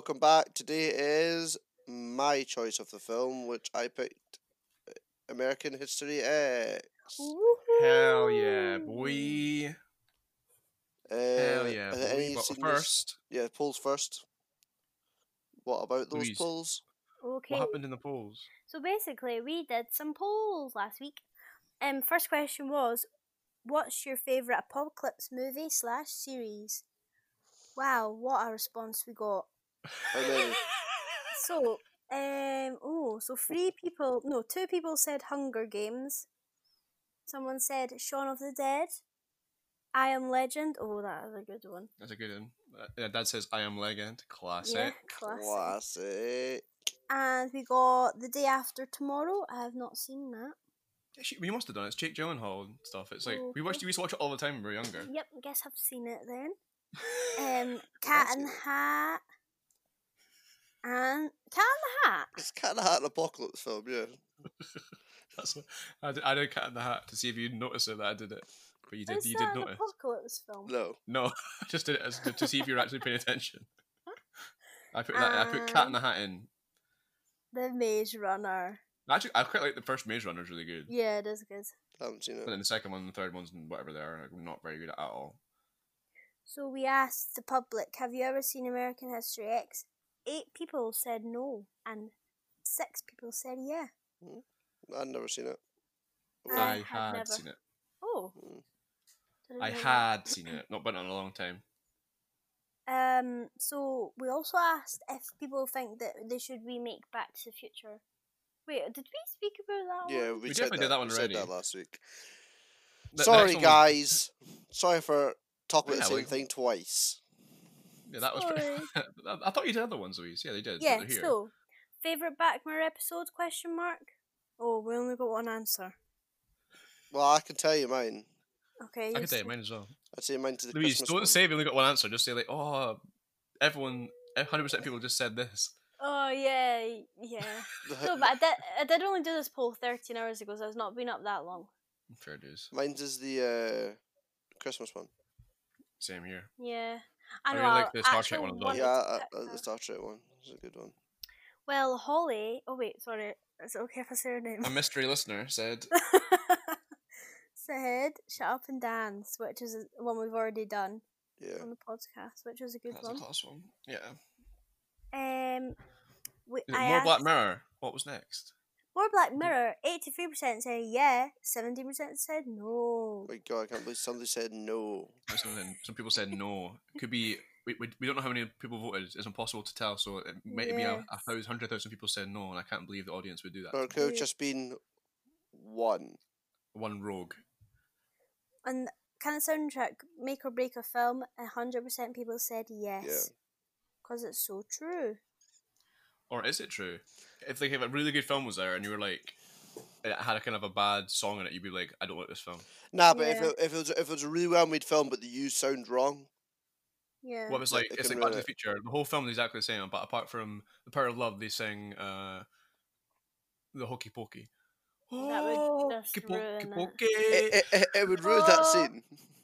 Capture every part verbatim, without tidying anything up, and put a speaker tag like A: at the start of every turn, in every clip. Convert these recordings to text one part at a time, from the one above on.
A: welcome back. Today is my choice of the film, which I picked American History X.
B: Hell yeah,
C: Woohoo!
B: boy.
A: Uh,
B: Hell yeah,
A: are there
B: boy.
A: any
B: But
A: seniors-
B: first,
A: Yeah, polls first. What about those
B: Louise.
A: polls?
C: Okay.
B: what happened in the polls?
C: So basically, we did some polls last week. Um, first question was, what's your favourite apocalypse movie slash series? Wow, what a response we got.
A: How many?
C: So, um, oh, so three people, no, two people said Hunger Games. Someone said Shaun of the Dead. I Am Legend. Oh, that is a good one.
B: That's a good one. Uh, Dad says I Am Legend. Classic.
C: Yeah, classic.
A: Classic.
C: And we got The Day After Tomorrow. I have not seen that.
B: Yeah, she, we must have done it. It's Jake Gyllenhaal and stuff. It's like, we
C: Okay.
B: watched. We used to watch it all the time when we were younger.
C: Yep, guess I've seen it then. Um, Cat in the Hat. And Cat in the Hat.
A: It's kind of hat an apocalypse film, yeah.
B: That's what, I, did, I did Cat in the Hat to see if you'd notice it that I did it. But you did.
C: Is
B: you
C: that
B: did
C: an
B: notice.
C: apocalypse film?
A: No.
B: No, I just did it as, to see if you were actually paying attention. I put that. I put Cat in the Hat in.
C: The Maze Runner.
B: Actually, I quite like the first Maze Runner. Is really good.
C: Yeah, it is good.
A: I haven't seen
B: But
A: it.
B: then the second one and the third ones and whatever they are, like, not very good at all.
C: So we asked the public, have you ever seen American History X? Eight people said no, and six people said yeah.
A: I've never seen it.
C: I
B: I
C: had
B: had
C: never.
B: seen it.
C: Oh.
A: Mm.
C: Didn't
B: I
C: know that.
B: had seen it, not been in a long time.
C: Um. So we also asked if people think that they should remake Back to the Future. Wait, did we speak about that
A: Yeah,
C: one?
A: we,
B: We
A: said
B: definitely did that one
A: we
B: already.
A: said that last week.
B: The- the
A: Sorry,
B: next one was-
A: guys. Sorry for talking about
B: Yeah,
A: the same
B: we-
A: thing twice.
B: Yeah, that was.
C: Sorry.
B: I I thought you did other ones, Louise. Yeah, they did. but
C: Yeah.
B: they're here.
C: So, favorite Back Mirror episode? Question mark. Oh, we only got one answer.
A: Well, I can tell you mine.
C: Okay.
B: I
C: you
B: can tell you
C: say-
B: mine as well.
A: I'd say mine to the
B: Louise,
A: Christmas
B: don't
A: one.
B: say we only got one answer. Just say like, oh, everyone, one hundred percent of people just said this.
C: Oh yeah, yeah. No, but I did. I did only do this poll thirteen hours ago, so it's not been up that long.
B: Fair dues.
A: Mine's is the uh, Christmas one.
B: Same here.
C: Yeah. I
B: I
C: know.
B: really like
C: I
B: the Star Trek
C: actually
B: one as well.
C: wanted
A: Yeah,
C: to
A: I,
C: pick
A: I, the
C: that.
A: Star Trek one. It's a good one.
C: Well, Holly. Oh wait, sorry. Is it okay if I say her name?
B: A mystery listener said,
C: Said "Shut Up and Dance," which is one we've already done
A: Yeah.
C: on the podcast, which was a good
B: "That's a
C: one.
B: class one." Yeah.
C: Um, we,
B: Is it
C: I
B: more Black
C: asked-
B: Mirror? What was next?
C: More Black Mirror. Eighty-three percent said yeah. Seventeen percent said no.
A: Oh my god, I can't believe somebody said no.
B: Some, some people said no. It could be. We, we, we don't know how many people voted. It's impossible to tell. So it might be a,
C: Yes.
B: a thousand, hundred thousand people said no, and I can't believe the audience would do that.
A: Or it could have
C: Yeah.
A: just been one.
B: One rogue.
C: And can a soundtrack make or break a film? A hundred percent people said yes. Because it's so true.
B: Or is it true? If like if a really good film was there and you were like, it had a kind of a bad song in it, you'd be like, I don't like this film.
A: Nah, but if
C: Yeah.
A: it, if it was if it was a really well made film, but the use sound wrong,
C: Yeah.
B: What was
A: Like,
B: like?
A: it
B: It's
A: can
B: like Back to
A: ruin
B: the Future. The whole film is exactly the same, but apart from the Power of Love, they sing uh, the Hokey Pokey.
C: That would just
B: Hokey
C: ruin it.
B: Pokey.
A: it, it, it, it would ruin that
C: Oh.
A: scene.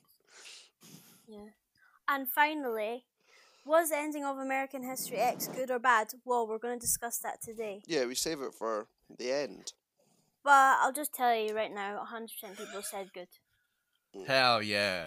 C: Yeah. And finally, was the ending of American History X good or bad? Well, we're going to discuss that today.
A: Yeah, we save it for the end.
C: But I'll just tell you right now, one hundred percent people said good.
B: Hell yeah!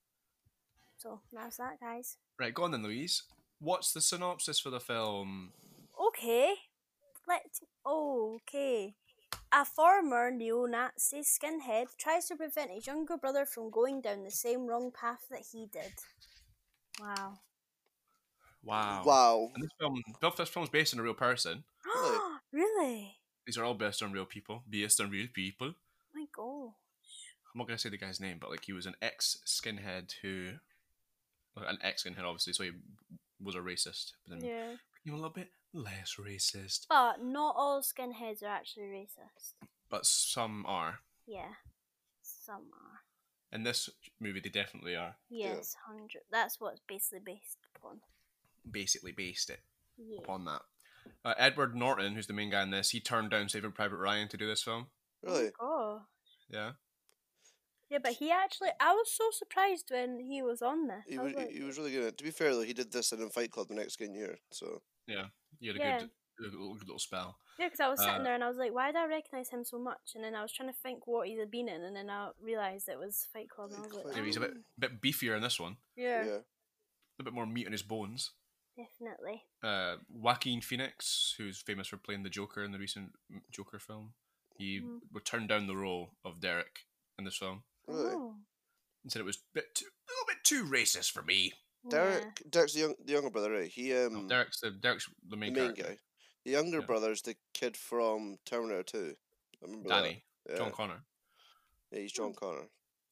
C: So that's that, guys.
B: Right, go on then, Louise. What's the synopsis for the film?
C: Okay. Let. Oh, okay. A former neo-Nazi skinhead tries to prevent his younger brother from going down the same wrong path that he did. Wow.
B: Wow.
A: Wow.
B: And this film, this film's based on a real person.
A: Really?
C: Really?
B: These are all based on real people. Based on real people.
C: My God.
B: I'm not gonna say the guy's name, but like he was an ex skinhead who, well, an ex skinhead obviously, so he was a racist, but then
C: Yeah.
B: you know, a little bit less racist.
C: But not all skinheads are actually racist.
B: But some are.
C: Yeah. Some are.
B: In this movie, they definitely are.
C: Yes, hundred. That's what it's basically based upon.
B: Basically based it
C: Yeah.
B: upon that. Uh, Edward Norton, who's the main guy in this, he turned down Saving Private Ryan to do this film.
A: Really?
C: Oh.
B: Yeah.
C: Yeah, but he actually. I was so surprised when he was on this.
A: He
C: I
A: was,
C: was like,
A: he was really good at it. To be fair, though, he did this in Fight Club the next game year, so...
B: Yeah, you had a
C: Yeah.
B: good, a little, good little spell.
C: Yeah, because I was sitting
B: Uh,
C: there and I was like, why do I recognise him so much? And then I was trying to think what he had been in, and then I realised it was Fight Club, and I was like,
A: Fight
B: Yeah, he's a bit,
C: oh,
B: bit beefier in this one.
C: yeah,
A: Yeah.
B: A bit more meat on his bones.
C: definitely.
B: Uh, Joaquin Phoenix, who's famous for playing the Joker in the recent Joker film, he
C: Mhm.
B: would turn down the role of Derek in this film
A: Really?
C: Oh,
B: and said it was a bit too, a little bit too racist for me.
A: Derek,
C: yeah.
A: Derek's the, young, the younger brother, right? He um
B: No, Derek's the Derek's the
A: the
B: main,
A: main
B: character.
A: guy. The younger
B: Yeah.
A: brother's the kid from Terminator Two. I remember
B: Danny,
A: that. Yeah.
B: John Connor.
A: Yeah, he's John Connor.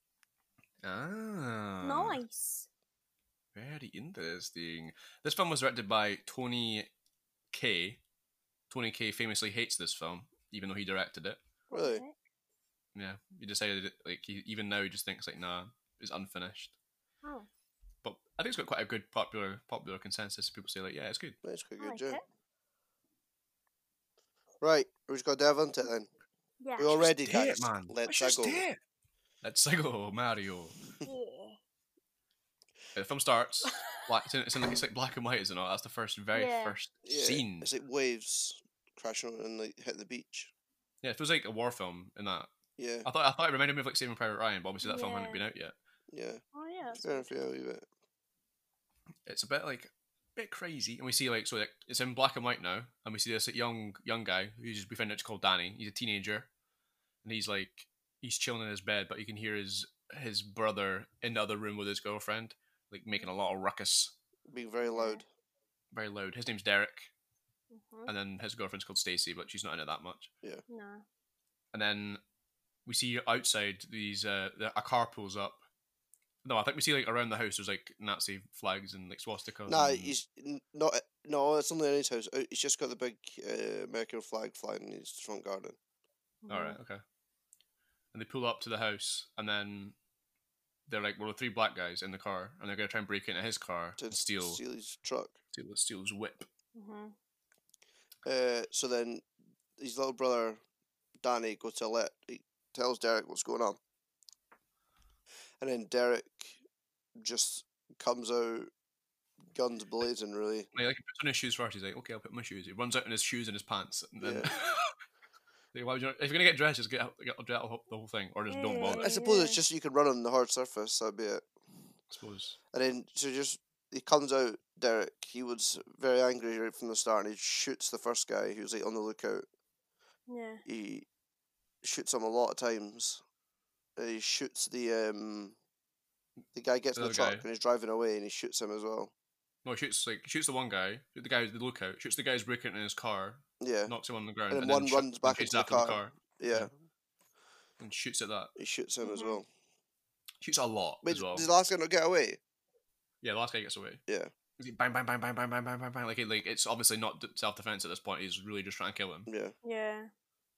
B: Ah,
C: Nice.
B: very interesting. This film was directed by Tony Kaye. Tony Kaye famously hates this film, even though he directed it.
C: What the
A: Really?
C: heck?
B: Yeah, he decided it, like he, even now he just thinks like nah, it's unfinished.
C: Oh,
B: But I think it's got quite a good popular popular consensus. People say like, yeah, it's good.
A: That's quite
C: I
A: good,
C: like
A: yeah.
C: it.
A: Right, we just got to delve into it then.
C: Yeah.
A: We already,
B: Just do it,
A: guys.
B: man.
A: Let's
B: just
A: go.
B: do it. Let's go, Mario.
C: Yeah.
B: Yeah, the film starts. Black, it's, in, it's, in, it's like black and white, isn't it? That's the first, very
C: Yeah.
B: first
A: Yeah,
B: scene.
A: it's like waves crashing on and like hit the beach.
B: Yeah, it feels like a war film in that.
A: Yeah,
B: I thought I thought it reminded me of like Saving Private Ryan, but obviously that film hadn't
C: Yeah.
B: been out yet.
A: yeah.
C: Oh yeah. That's
A: Fair
C: good.
A: enough, yeah, a wee bit.
B: It's a bit like a bit crazy, and we see like so like, it's in black and white now, and we see this like, young young guy who's we find out it's called Danny. He's a teenager, and he's like he's chilling in his bed, but you can hear his his brother in the other room with his girlfriend, like making a lot of ruckus,
A: Being very loud.
B: very loud. His name's Derek,
C: Mhm.
B: and then his girlfriend's called Stacy, but she's not in it that much.
C: No.
B: And then we see outside these uh the, a car pulls up. No, I think we see like around the house there's like Nazi flags and like swastikas.
A: Nah,
B: and...
A: he's n- not. No, it's only in his house. Uh, He's just got the big uh, American flag flying in his front garden.
B: All right, okay. And they pull up to the house, and then they're like, well, the three black guys in the car, and they're gonna try and break into his car
A: To
B: and steal
A: steal his truck.
B: steal, steal his whip.
C: Mm-hmm.
A: Uh, so then his little brother Danny goes to let he tells Derek what's going on, and then Derek just comes out guns blazing. Really,
B: Like, like he puts on his shoes first. He's like, okay, I'll put my shoes. He runs out in his shoes and his pants, and then.
A: Yeah.
B: Like, why would you, if you're gonna get dressed, just get out, get out the whole thing, or just don't bother.
A: I
B: I
A: suppose
C: Yeah.
A: it's just you can run on the hard surface. That'd be it.
B: suppose.
A: And then so just he comes out. Derek, he was very angry right from the start, and he shoots the first guy who's like on the lookout.
C: Yeah.
A: He shoots him a lot of times. Uh, he shoots the um the guy gets in
B: The
A: the
B: other
A: truck
B: guy.
A: and he's driving away, and he shoots him as well.
B: No, he shoots like shoots the one guy, the guy the lookout, shoots the guy who's breaking in his car,
A: Yeah,
B: knocks him on the ground,
A: And then
B: and,
A: one
B: shoo-
A: runs back
B: chases
A: into the
B: after
A: car. yeah.
B: Yeah. and shoots at that.
A: He shoots him as
C: Mhm.
A: well.
B: Shoots a lot
A: Wait,
B: as well.
A: does the last guy not get away?
B: Yeah, the last guy gets away.
A: Yeah,
B: He's like, bang, bang, bang, bang, bang, bang, bang, bang, bang. Like, it, like it's obviously not self defense at this point. He's really just trying to kill him.
A: yeah,
C: Yeah.
B: A little,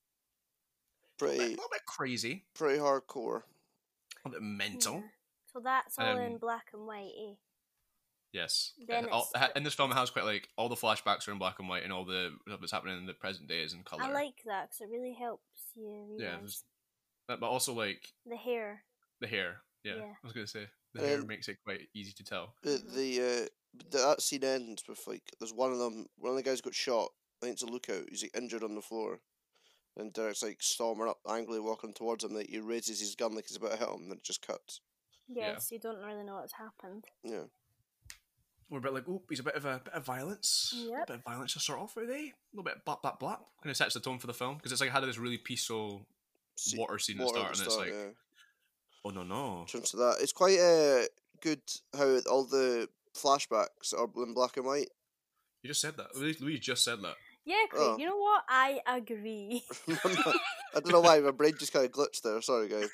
B: bit,
A: pretty
B: a little bit crazy,
A: pretty hardcore.
B: a little bit mental.
C: Yeah. So that's all in
B: Um,
C: black and white, eh?
B: Yes.
C: Then
B: Uh, all-
C: it's-
B: in this film, it has quite like all the flashbacks are in black and white, and all the stuff that's happening in the present day is in color.
C: I like that because it really helps you
B: Yeah,
C: realize
B: there's- But but also like
C: the hair.
B: the hair. Yeah,
C: Yeah.
B: I was gonna say the
A: And
B: hair
A: then-
B: makes it quite easy to tell.
A: The
C: Mhm.
A: the uh the, that scene ends with like there's one of them. One of the guys got shot. I think it's a lookout. He's like injured on the floor, and Derek's like storming up, angrily walking towards him. Like he raises his gun like he's about to hit him, and then it just cuts.
C: Yes, you don't really know what's happened.
A: Yeah,
B: We're a bit like, oh, he's a bit of a bit of violence. A
C: Yep.
B: bit of violence to start off with, eh? A little bit of blap blap blap. Kind of sets the tone for the film because it's like had this really peaceful
A: See-
B: water scene at the
A: water
B: start, and it's like,
A: yeah.
B: oh no no.
A: In terms of that, it's quite uh good how all the flashbacks are in black and white.
B: You just said that. Louise Louise just said that.
C: Yeah, Craig,
A: Oh.
C: you know what? I agree.
A: I don't know why my brain just kind of glitched there. Sorry, guys.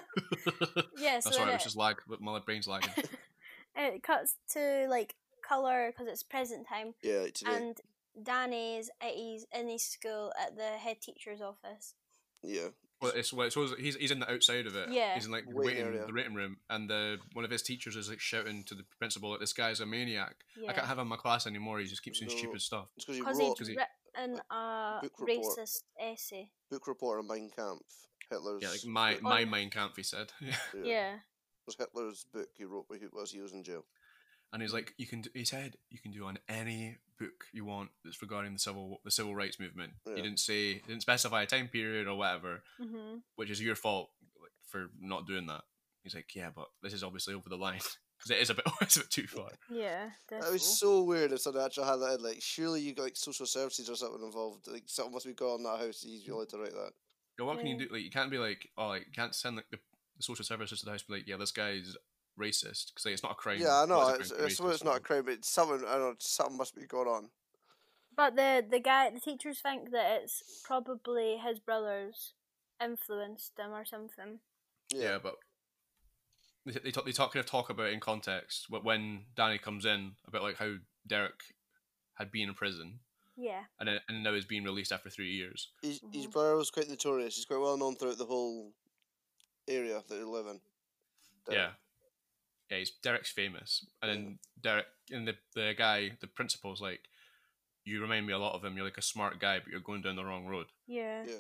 C: Yeah, so
B: That's
C: then
B: right. It
C: it,
B: was just lag, but my brain's lagging.
C: it cuts to like color because it's present time,
A: Yeah, like today.
C: and Danny's at his in his school at the head teacher's office.
A: Yeah,
B: Well, it's well, it's always, he's he's in the outside of it.
C: Yeah.
B: He's in like the
A: Waiting
B: waiting,
A: area.
B: the waiting room, and the one of his teachers is like shouting to the principal that this guy's a maniac.
C: Yeah,
B: I can't have him in my class anymore. He just keeps doing
A: No.
B: stupid stuff.
A: it's because he
C: because
A: wrote
C: he'd
B: he-
C: written a
A: book report.
C: racist essay.
A: book report on Mein Kampf. Hitler's
B: Yeah, like my
A: book.
B: my
C: On-
B: Mein Kampf. He said. Yeah.
A: Yeah.
C: Yeah.
A: It was Hitler's book he wrote while he was he was in jail.
B: and he's like, you can. Do, he said you can do on any book you want that's regarding the civil the civil rights movement.
A: Yeah.
B: He didn't say, he didn't specify a time period or whatever,
C: Mm-hmm.
B: which is your fault like, for not doing that. He's like, yeah, but this is obviously over the line because it is a bit, it's a bit too far.
C: Yeah,
A: That
C: definitely.
A: was so weird if someone actually had that in. Like, surely you got like social services or something involved. Like, something must be going on in that house. He's allowed to write that.
B: Yeah, what can you
C: Yeah.
B: do? Like, you can't be like, oh, like, you can't send like the, the social services to the house. And be like, yeah, this guy's racist because like, it's not a crime.
A: Yeah, I know.
B: What
A: It's,
B: is a crime to be
A: it's, it's
B: racist
A: not a
B: or-
A: crime, but it's something. I don't know. Something must be going on.
C: But the the guy, the teachers think that it's probably his brothers influenced him or something.
A: Yeah.
B: Yeah, but they they talk, they talk kind of talk about it in context. But when Danny comes in about like how Derek had been in prison
C: Yeah.
B: and then, and now is being released after three years.
A: His, his
C: Mhm.
A: brother was quite notorious. He's quite well known throughout the whole area that they live in.
B: Yeah, yeah, he's Derek's famous, and then Derek and the the guy, the principal's like, you remind me a lot of him. You're like a smart guy, but you're going down the wrong road.
C: Yeah.
A: Yeah.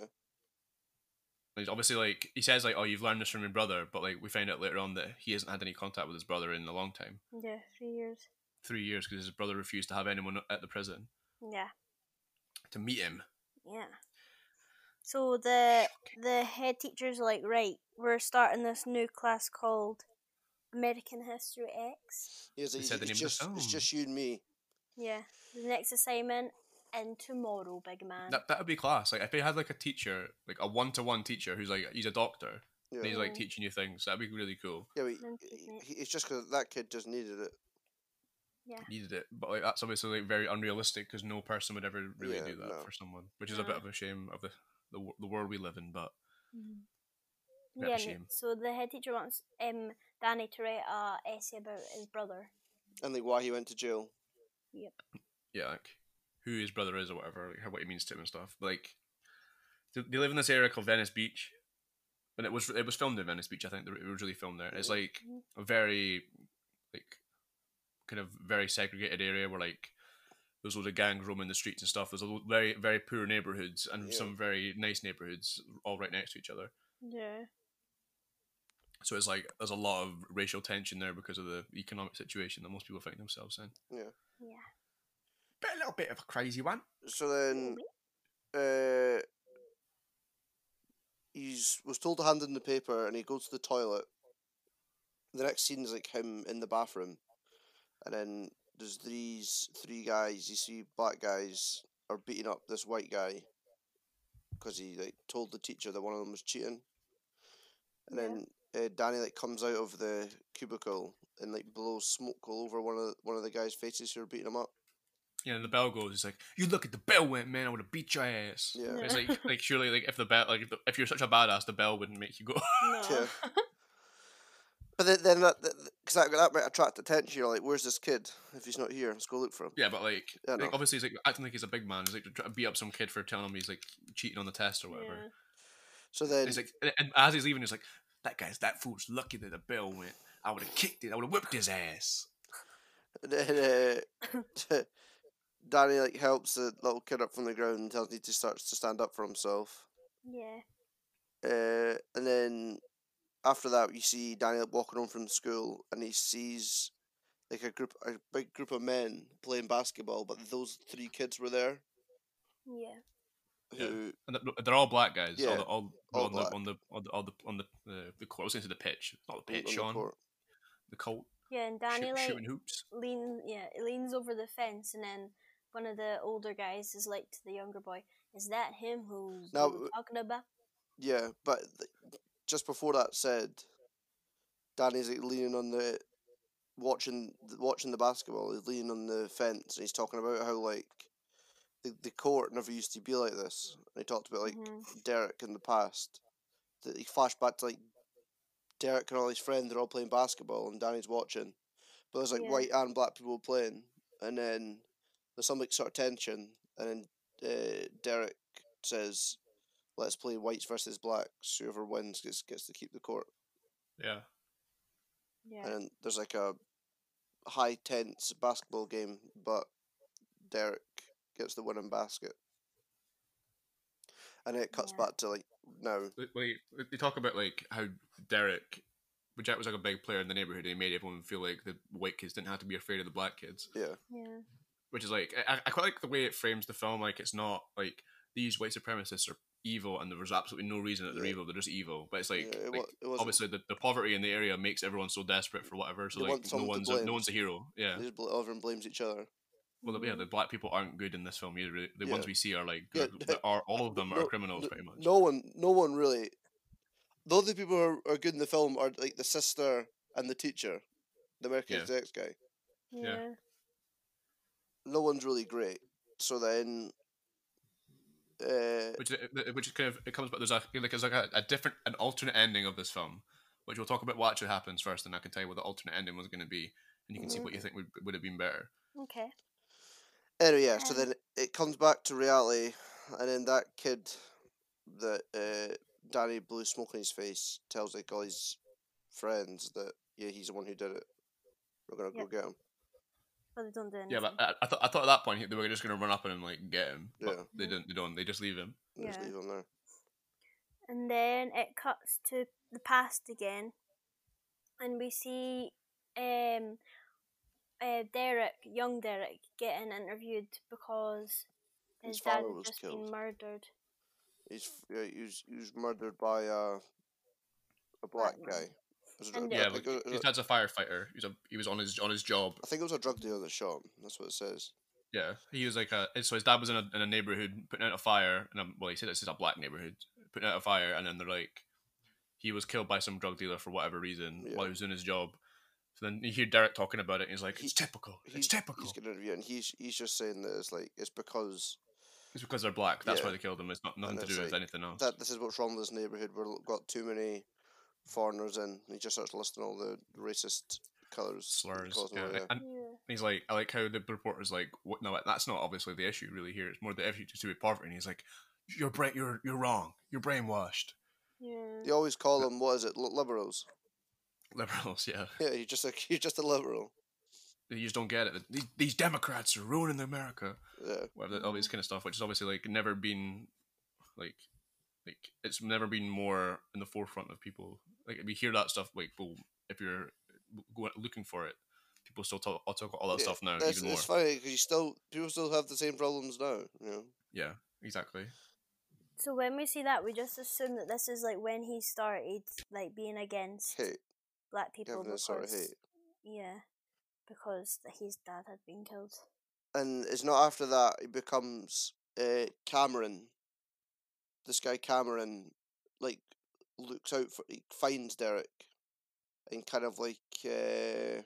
B: And he's obviously like he says like, oh, you've learned this from your brother, but like we find out later on that he hasn't had any contact with his brother in a long time,
C: Yeah. Three years.
B: three years, because his brother refused to have anyone at the prison
C: Yeah.
B: to meet him.
C: Yeah. So the the head teachers are like, right, we're starting this new class called American History X.
A: He was
B: They
A: like,
B: said the
A: it's,
B: name of
A: just,
B: the
A: it's
B: film.
A: just you and me.
C: Yeah. The next assignment and tomorrow, big man.
B: That that would be class. Like if they had like a teacher, like a one to one teacher who's like he's a doctor
A: Yeah.
B: and he's like
C: Yeah.
B: teaching you things. That'd be really cool.
A: Yeah, but
C: Then
A: he,
C: take it.
A: he, it's just because that kid just needed it.
C: Yeah.
B: Needed it, but like that's obviously like very unrealistic because no person would ever really
A: Yeah,
B: do that
A: no.
B: for someone, which is a bit
C: No.
B: of a shame of the the, wo- the world we live in. But
C: Mhm.
B: Bit of a
C: Yeah.
B: shame.
C: So the head teacher wants um Danny to write a essay about his brother.
A: And like why he went to jail.
C: Yep.
B: yeah, like who his brother is or whatever, like how what he means to him and stuff. But, like they, they live in this area called Venice Beach, and it was it was filmed in Venice Beach. I think it was really filmed there. It's like a very like kind of very segregated area where like there's loads of gangs roaming the streets and stuff. There's a lo- very very poor neighborhoods and
A: Yeah.
B: some very nice neighborhoods all right next to each other.
C: Yeah.
B: So it's like there's a lot of racial tension there because of the economic situation that most people find themselves in.
A: Yeah.
C: Yeah.
B: But a little bit of a crazy one.
A: So then, uh, he's was told to hand in the paper, and he goes to the toilet. The next scene is like him in the bathroom, and then there's these three guys. You see, black guys are beating up this white guy because he like told the teacher that one of them was cheating. And
C: Yeah.
A: then uh, Danny like comes out of the cubicle and like blows smoke all over one of the, one of the guys' faces who are beating him up.
B: Yeah, and the bell goes. He's like, "You look at the bell went, man. I would have beat your ass."
A: Yeah.
B: It's like, like surely, like if the bell, like if, the, if you're such a badass, the bell wouldn't make you go.
C: No.
A: Yeah. But then, then that because that, that might attract attention. You're like, where's this kid? If he's not here, let's go look for him.
B: yeah, but like,
A: Yeah,
B: like
A: no.
B: obviously he's like acting like he's a big man. He's like trying to beat up some kid for telling him he's like cheating on the test or whatever.
C: Yeah.
A: So then,
B: He's like, and, and as he's leaving, he's like, "That guy's that fool's lucky that the bell went. I would have kicked it. I would have whipped his ass."
A: and then uh, Danny like helps the little kid up from the ground and tells him he starts to stand up for himself.
C: Yeah.
A: Uh, and then after that, you see Danny like, walking home from school, and he sees like a group, a big group of men playing basketball, but those three kids were there.
C: Yeah.
B: Yeah.
A: Who
B: And they're- they're all black guys.
A: Yeah,
B: all, the, all,
A: all
B: on,
A: black.
B: The, on the on the on the on the the, the court. I was going to say the pitch, not the
A: on
B: pitch,
A: the
B: Sean.
A: court.
B: The court.
C: Yeah, and Danny
B: shoot,
C: like
B: shooting hoops.
C: leans yeah, he leans over the fence and then one of the older guys is like to the younger boy, is that him who's
A: Now,
C: you were talking about?
A: Yeah, but th- just before that said, Danny's like leaning on the watching watching the basketball. He's leaning on the fence, and he's talking about how like the the court never used to be like this. And he talked about like
C: Mhm.
A: Derek in the past. That he flashed back to like Derek and all his friends are all playing basketball, and Danny's watching. But there's like
C: Yeah.
A: white and black people playing, and then there's some like sort of tension, and then uh, Derek says, "Let's play whites versus blacks. Whoever wins gets gets to keep the court."
B: Yeah.
C: Yeah.
A: And then there's like a high tense basketball game, but Derek gets the winning basket. And then it cuts
C: Yeah.
A: back to like now.
B: Like, like, they talk about like how Derek but Jack was like a big player in the neighborhood, and he made everyone feel like the white kids didn't have to be afraid of the black kids.
A: Yeah.
C: Yeah.
B: Which is like, I, I quite like the way it frames the film. Like, it's not like these white supremacists are evil and there's absolutely no reason that they're
A: Yeah.
B: evil. They're just evil. But it's like,
A: Yeah, it
B: like
A: wa- it wasn't-
B: obviously the, the poverty in the area makes everyone so desperate for whatever. So
A: They
B: like,
A: want
B: no
A: someone to
B: one's a,
A: blame.
B: no one's a hero. Yeah.
A: They just bl- everyone blames each other.
B: Well, yeah, the black people aren't good in this film either. The
A: Yeah.
B: ones we see are like,
A: Yeah,
B: are, are all of them are
A: no-
B: criminals
A: no-
B: pretty much.
A: No one, no one really. The only people who are, are good in the film are like the sister and the teacher, the American
B: Yeah.
A: Execs guy.
C: Yeah.
A: No one's really great. So then, uh,
B: Which which is kind of it comes, but there's a like there's like a, a different an alternate ending of this film, which we'll talk about what actually happens first, and I can tell you what the alternate ending was going to be, and you can see what you think would would have been better.
C: Okay.
A: anyway, yeah. So
C: Um,
A: then it comes back to reality, and then that kid that uh, Danny blew smoke in his face tells like all his friends that yeah he's the one who did it. We're gonna
C: Yep.
A: go get him.
C: But they don't do anything.
B: Yeah, but I, I thought I thought at that point they were just going to run up on him like get him, but
A: Yeah.
B: they didn't. They don't. They just leave him.
A: They Just
C: Yeah.
A: leave him there.
C: And then it cuts to the past again, and we see um, uh, Derek, young Derek, getting interviewed because his,
A: His
C: dad
A: father
C: had
A: was
C: just
A: killed.
C: been murdered.
A: He's yeah, he was he was murdered by uh, a black
C: Black man.
A: guy. Was it-
C: And
A: I
B: Yeah,
A: think
B: but
A: it was-
B: his dad's a firefighter. He was a, he was on his on his job.
A: I think it was a drug dealer that shot him. That's what it says.
B: Yeah, he was like a. So his dad was in a in a neighborhood putting out a fire, and well, he said this is a black neighborhood putting out a fire, and then they're like, he was killed by some drug dealer for whatever reason
A: Yeah.
B: while he was doing his job. So then you hear Derek talking about it, and he's like,
A: He-
B: "It's typical.
A: He's,
B: It's typical.
A: He's getting an interview, and he's he's just saying that it's like it's because
B: It's because they're black. That's
A: Yeah.
B: why they killed him. It's not nothing
A: And
B: to
A: it's
B: do with
A: like
B: anything else."
A: that this is what's wrong with this neighborhood. We've got too many foreigners in. And he just starts listing all the racist colours,
B: Slurs.
A: calls them
B: Yeah.
A: all, yeah.
B: And
C: Yeah.
B: he's like, I like how the reporter's like, "What? No, that's not obviously the issue really here. It's more the issue to do with poverty." And he's like, "You're brain. You're you're wrong. You're brainwashed."
C: Yeah.
A: They always call them what is it, li- liberals?
B: Liberals, yeah.
A: Yeah, you're just like you're just a liberal.
B: You just don't get it. These, these Democrats are ruining America.
A: Yeah,
B: Whatever, all this kind of stuff, which is obviously like never been, like, like it's never been more in the forefront of people. Like we hear that stuff, like, well, if you're go- looking for it, people still talk, I'll talk all that
A: Yeah,
B: stuff now,
A: it's,
B: even more.
A: it's funny because you still people still have the same problems now. You know,
B: Yeah, exactly.
C: So when we see that, we just assume that this is like when he started like being against
A: hate,
C: black people
A: having this
C: because
A: sort of hate,
C: yeah, because his dad had been killed.
A: and it's not after that he becomes uh, Cameron. This guy Cameron, like, looks out for, he finds Derek, and kind of like uh,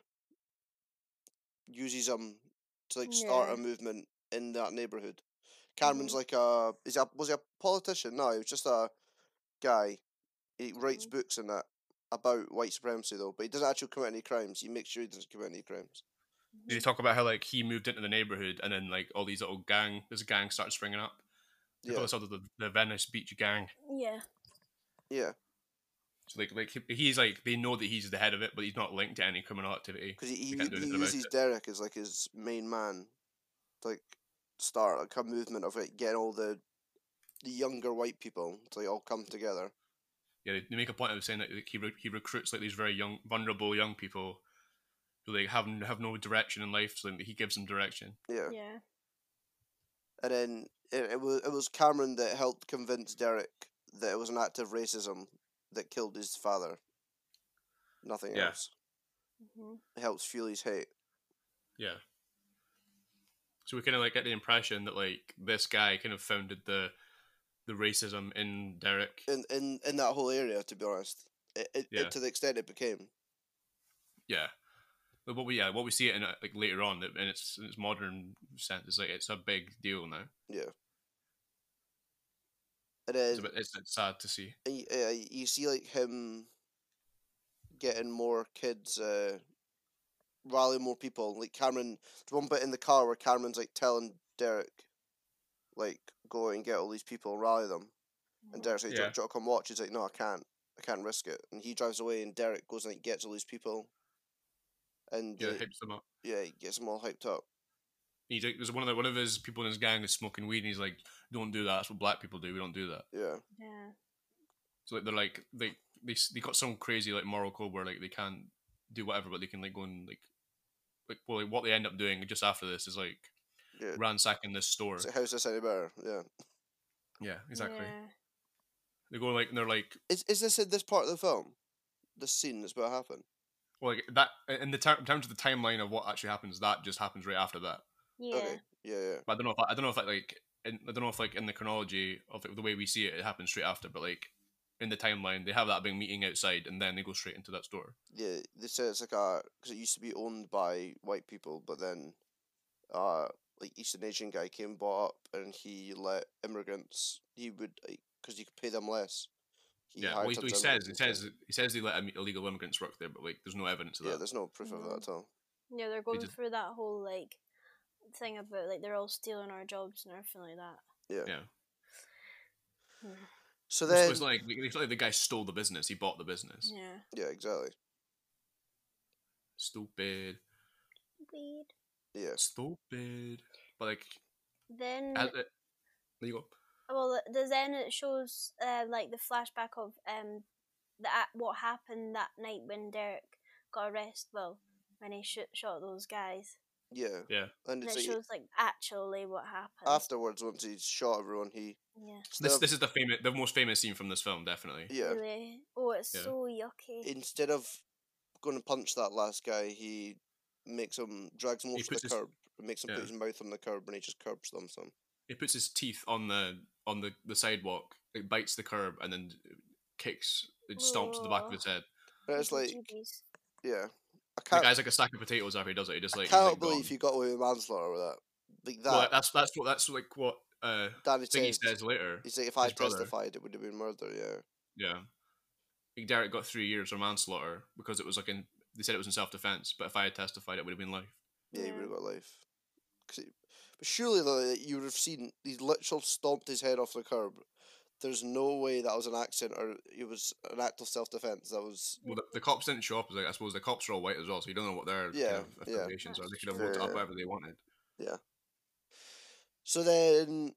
A: uses him to like start
C: Yeah.
A: a movement in that neighborhood. Cameron's
C: Mhm.
A: like a is he a was he a politician? No, he was just a guy. He writes
C: Mhm.
A: books and that about white supremacy though, but he doesn't actually commit any crimes. He makes sure he doesn't commit any crimes.
B: Did you talk about how like he moved into the neighborhood and then like all these little gang, this gang started springing up? They call
A: Yeah,
B: themselves the, the Venice Beach Gang.
C: Yeah.
A: yeah,
B: So like like he- he's like they know that he's the head of it, but he's not linked to any criminal activity.
A: because he he,
B: They can't do
A: he
B: anything about
A: uses
B: it.
A: Derek as like his main man, to, like start like a movement of like getting all the the younger white people to like all come together.
B: Yeah, they, they make a point of saying that like, he re- he recruits like these very young, vulnerable young people who like have have no direction in life, so he gives them direction.
A: Yeah,
C: Yeah.
A: and then it, it was it was Cameron that helped convince Derek that it was an act of racism that killed his father. Nothing
B: Yeah.
A: else.
C: hmm
A: It helps fuel his hate.
B: Yeah. So we kind of like get the impression that like this guy kind of founded the the racism in Derek.
A: In in in that whole area, to be honest, it, it,
B: Yeah.
A: it to the extent it became.
B: Yeah. But what we yeah what we see it in uh, like later on that in its in its modern sense is like it's a big deal now.
A: Yeah. And then
B: It's, a bit, it's, it's sad to see.
A: and y- uh, you see like him getting more kids, uh, rallying more people. Like Cameron, there's one bit in the car where Cameron's like telling Derek, like, go out and get all these people and rally them. And Derek's like, do, you-
B: Yeah.
A: do you want to come watch? He's like, no, I can't. I can't risk it. And he drives away, and Derek goes and like, gets all these people. And
B: Yeah,
A: uh,
B: hypes them up.
A: yeah, he gets them all hyped up.
B: He's like, there's one of the, one of his people in his gang is smoking weed, and he's like, "Don't do that. That's what black people do. We don't do that."
A: Yeah.
C: Yeah.
B: So like they're like they they s- they got some crazy like moral code where like they can't do whatever, but they can like go and like like well like, what they end up doing just after this is like
A: Yeah.
B: ransacking this store.
A: It's like, how's this any better? Yeah.
B: Yeah, exactly.
C: Yeah.
B: They go like and they're like
A: Is is this in this part of the film? This scene is what happened.
B: well like that in the ter- in terms of the timeline of what actually happens. That just happens right after that.
C: Yeah.
A: Okay. Yeah, yeah.
B: But I don't know if I, I don't know if that like in, I don't know if like in the chronology of it, the way we see it, it happens straight after. But like in the timeline, they have that big meeting outside, and then they go straight into that store.
A: Yeah, they say it's like a because it used to be owned by white people, but then, uh, like Eastern Asian guy came bought up, and he let immigrants. He would because you could pay them less. He
B: Yeah, well,
A: hired
B: he,
A: tons
B: he
A: of
B: says
A: immigrants
B: he
A: instead.
B: says he says they let im- illegal immigrants work there, but like there's no evidence of
A: Yeah,
B: that.
A: there's no proof of that at all.
C: Yeah, they're going
B: just-
C: through that whole like thing about like they're all stealing our jobs and everything like that.
A: Yeah.
B: Yeah,
C: Yeah.
A: So
B: so
A: then,
B: it's like it's like the guy stole the business. He bought the business.
C: Yeah.
A: yeah, exactly.
B: Stupid,
C: Weird.
A: Yeah,
B: stupid. But like,
C: Then
B: as it, there you go.
C: well, the then it shows uh, like the flashback of um the a- what happened that night when Derek got arrested. Well, when he sh- shot those guys,
A: yeah,
B: Yeah,
A: and
C: and
A: it's
C: it
A: like
C: shows like actually what happened.
A: afterwards once he shot everyone, he
C: Yeah.
A: instead
B: this
A: of,
B: this is the famous, the most famous scene from this film, definitely.
A: yeah
C: Really? Oh, it's
B: Yeah.
C: so yucky.
A: instead of going to punch that last guy, he makes him drags him
B: He
A: off to
B: puts
A: the
B: his-
A: curb and makes him
B: yeah.
A: put his mouth on the curb, and he just curbs them some.
B: He puts his teeth on the on the, the sidewalk. It bites the curb and then kicks. It stomps to the back of his head.
A: And it's like,
C: Heebie-jeebies.
A: yeah, I
B: The
A: can't,
B: guy's like a sack of potatoes after he does it. He just
A: I
B: like he's,
A: cannot
B: like,
A: believe
B: gone.
A: you got away with manslaughter with that. Like that,
B: Well, that's that's what that's like what uh
A: Danny
B: Thingy
A: says.
B: says later.
A: He's like, if I
B: his brother.
A: testified, it would have been murder. Yeah,
B: Yeah, like Derek got three years for manslaughter because it was like in. They said it was in self defense, but if I had testified, it would have been life.
A: yeah, he
C: Yeah.
A: would have got life. 'Cause he- but surely though, like, you would have seen he's literally stomped his head off the curb. There's no way that was an accident or it was an act of self defense. That was
B: Well, the, the cops didn't show up. Like, I suppose the cops are all white as well, so you don't know what their
A: Yeah,
B: kind of
A: yeah.
B: affiliations are. They
C: That's
B: could have
A: true.
B: voted
A: Yeah,
B: up
A: yeah.
B: whatever they wanted.
A: so then.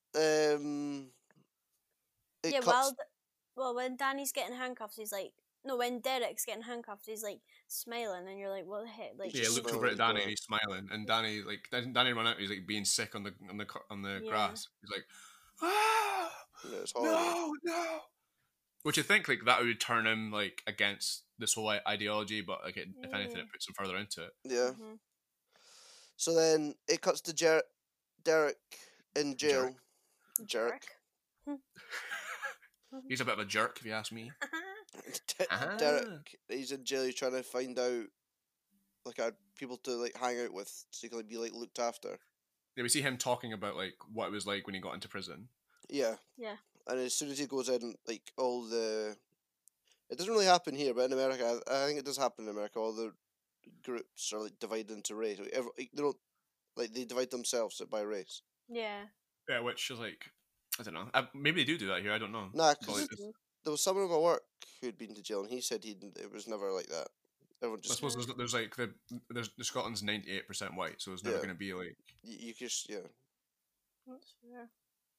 A: Um. It
C: Yeah,
A: cuts,
C: well, th- well, when Danny's getting handcuffed, he's like, no, when Derek's getting handcuffed, he's like smiling, and you're like, what the heck? Like,
B: Yeah, he
A: just
B: looks
A: smiling
B: over at
A: as
B: Danny
A: well.
B: and he's smiling, and Danny like Dan- Danny run out. He's like being sick on the on the cu- on the
C: Yeah.
B: grass. He's like, ah,
A: Yeah, it's horrible.
B: no, no. Which you think like that would turn him like against this whole i- ideology, but like it, if anything,
C: Yeah.
B: it puts him further into it.
A: Yeah.
C: mhm.
A: So then it cuts to Jer- Derek in jail. Jerk.
B: He's a bit of a jerk, if you ask me.
A: De-
B: Ah.
A: Derek, he's in jail. He's trying to find out like uh, people to like hang out with, so he can like, be like looked after.
B: Yeah, we see him talking about like what it was like when he got into prison.
A: Yeah.
C: Yeah.
A: And as soon as he goes in, like all the, it doesn't really happen here, but in America, I, I think it does happen in America. All the groups are like divided into race. Like, every, like, they don't like they divide themselves by race.
C: Yeah.
B: Yeah, which is like I don't know. I, maybe they do do that here. I don't know.
A: Nah,
B: But,
A: because
B: like,
C: Mhm.
B: it's-
A: there was someone at my work who'd been to jail, and he said he it was never like that. Everyone
B: I
A: just
B: suppose there's, there's like the there's the Scotland's ninety eight percent white, so it's never
A: Yeah.
B: going to be like
A: you, you just yeah
C: That's fair.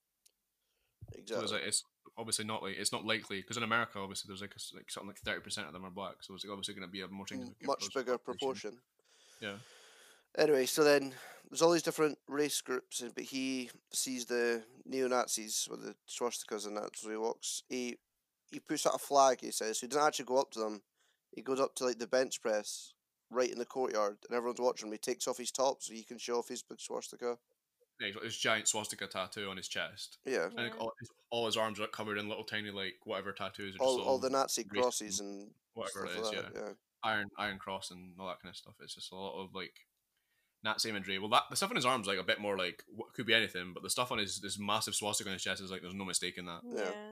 B: so
A: exactly.
B: it's like it's obviously not like it's not likely because in America obviously there's like a s like something like thirty percent of them are black, so it's like obviously going to be a more
A: M-
B: significant
A: much
B: pros-
A: bigger
B: population.
A: proportion.
B: Yeah,
A: Anyway, so then there's all these different race groups, and but he sees the neo Nazis with the swastikas and that. So he walks. He he puts out a flag. He says so he doesn't actually go up to them. He goes up to like the bench press right in the courtyard, and everyone's watching him. He takes off his top so he can show off his big swastika.
B: yeah, he's got this giant swastika tattoo on his chest.
A: Yeah,
B: I think
C: Yeah.
B: all his, all his arms are covered in little tiny like whatever tattoos or just
A: all
B: little
A: all the Nazi
B: race-
A: crosses and
B: whatever
A: stuff
B: it is.
A: like
B: Yeah.
A: that. Yeah.
B: iron iron cross and all that kind of stuff. It's just a lot of like Nazi imagery. Well, that the stuff on his arms like a bit more like what could be anything, but the stuff on his this massive swastika on his chest is like there's no mistake in that.
A: Yeah.
C: Yeah.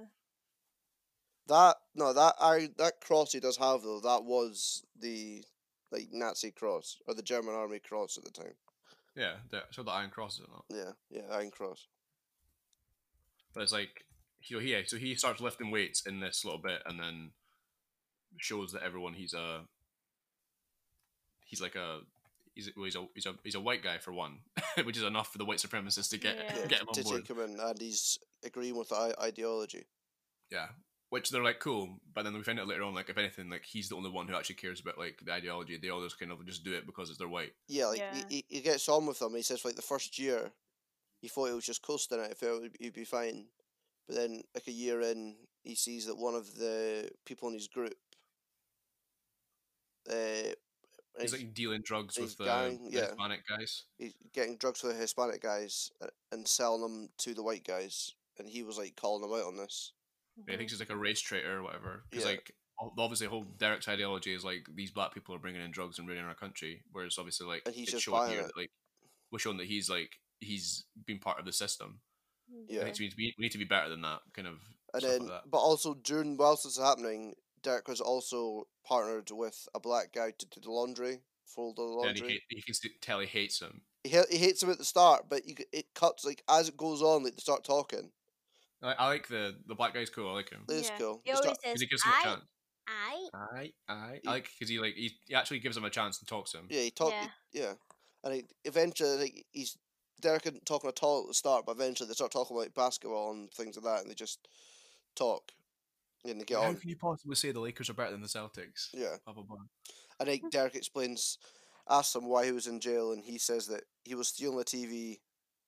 A: That no, that I that cross he does have though. That was the like Nazi cross or the German army cross at the time.
B: Yeah, the, so the iron cross is it not?
A: Yeah, yeah, Iron Cross.
B: But it's like you know, yeah. So he starts lifting weights in this little bit, and then shows that everyone he's a he's like a he's well, he's a he's a he's a white guy for one, which is enough for the white supremacists to get
C: Yeah.
A: Yeah,
B: get him
A: to
B: on board.
A: take him in, and he's agreeing with the I- ideology.
B: Yeah, which they're like cool, but then we find out later on, like if anything, like he's the only one who actually cares about like the ideology. They all just kind of just do it because it's they're white.
A: Yeah, like
C: Yeah.
A: He, he he gets on with them. He says for like the first year, he thought he was just coasting it. He felt he'd he'd be fine, but then like a year in, he sees that one of the people in his group, uh,
B: He's
A: he's,
B: like dealing drugs
A: he's
B: with the,
A: gang,
B: the
A: yeah.
B: Hispanic guys.
A: he's getting drugs for the Hispanic guys uh, and selling them to the white guys, and he was like calling them out on this.
B: Yeah, he thinks he's like a race traitor or whatever. Because
A: Yeah.
B: like ob- obviously, whole Derek's ideology is like these black people are bringing in drugs and ruining our country, whereas obviously like
A: And he's
B: it's
A: just
B: showing
A: buying
B: here
A: it.
B: that like we're showing that he's like he's been part of the system.
A: Yeah,
B: I think we need to be, we need to be better than that kind of
A: and
B: stuff
A: then
B: like that.
A: but also during whilst this is happening, Derek was also partnered with a black guy to do the laundry, fold the
B: And he,
A: laundry.
B: hate, you can s- tell he hates him.
A: He ha- he hates him at the start, but you, c- it cuts like as it goes on. Like they start talking.
B: I, I like the the black guy's cool. I like him
A: It's
C: Yeah.
A: cool.
C: He
A: They
C: always
A: start-
C: says,
B: because he gives him a
C: I,
B: chance.
C: I.
B: I I
A: He-
B: I like because he like he, he actually gives him a chance and talks to him.
A: yeah, he talk.
C: Yeah.
A: Yeah, and he, eventually like, he's Derek isn't talking at all at the start, but eventually they start talking about basketball and things like that, and they just talk and they get
B: How
A: on.
B: can you possibly say the Lakers are better than the Celtics?
A: Yeah.
B: Blah blah blah.
A: I think Derek explains, asks him why he was in jail, and he says that he was stealing a T V,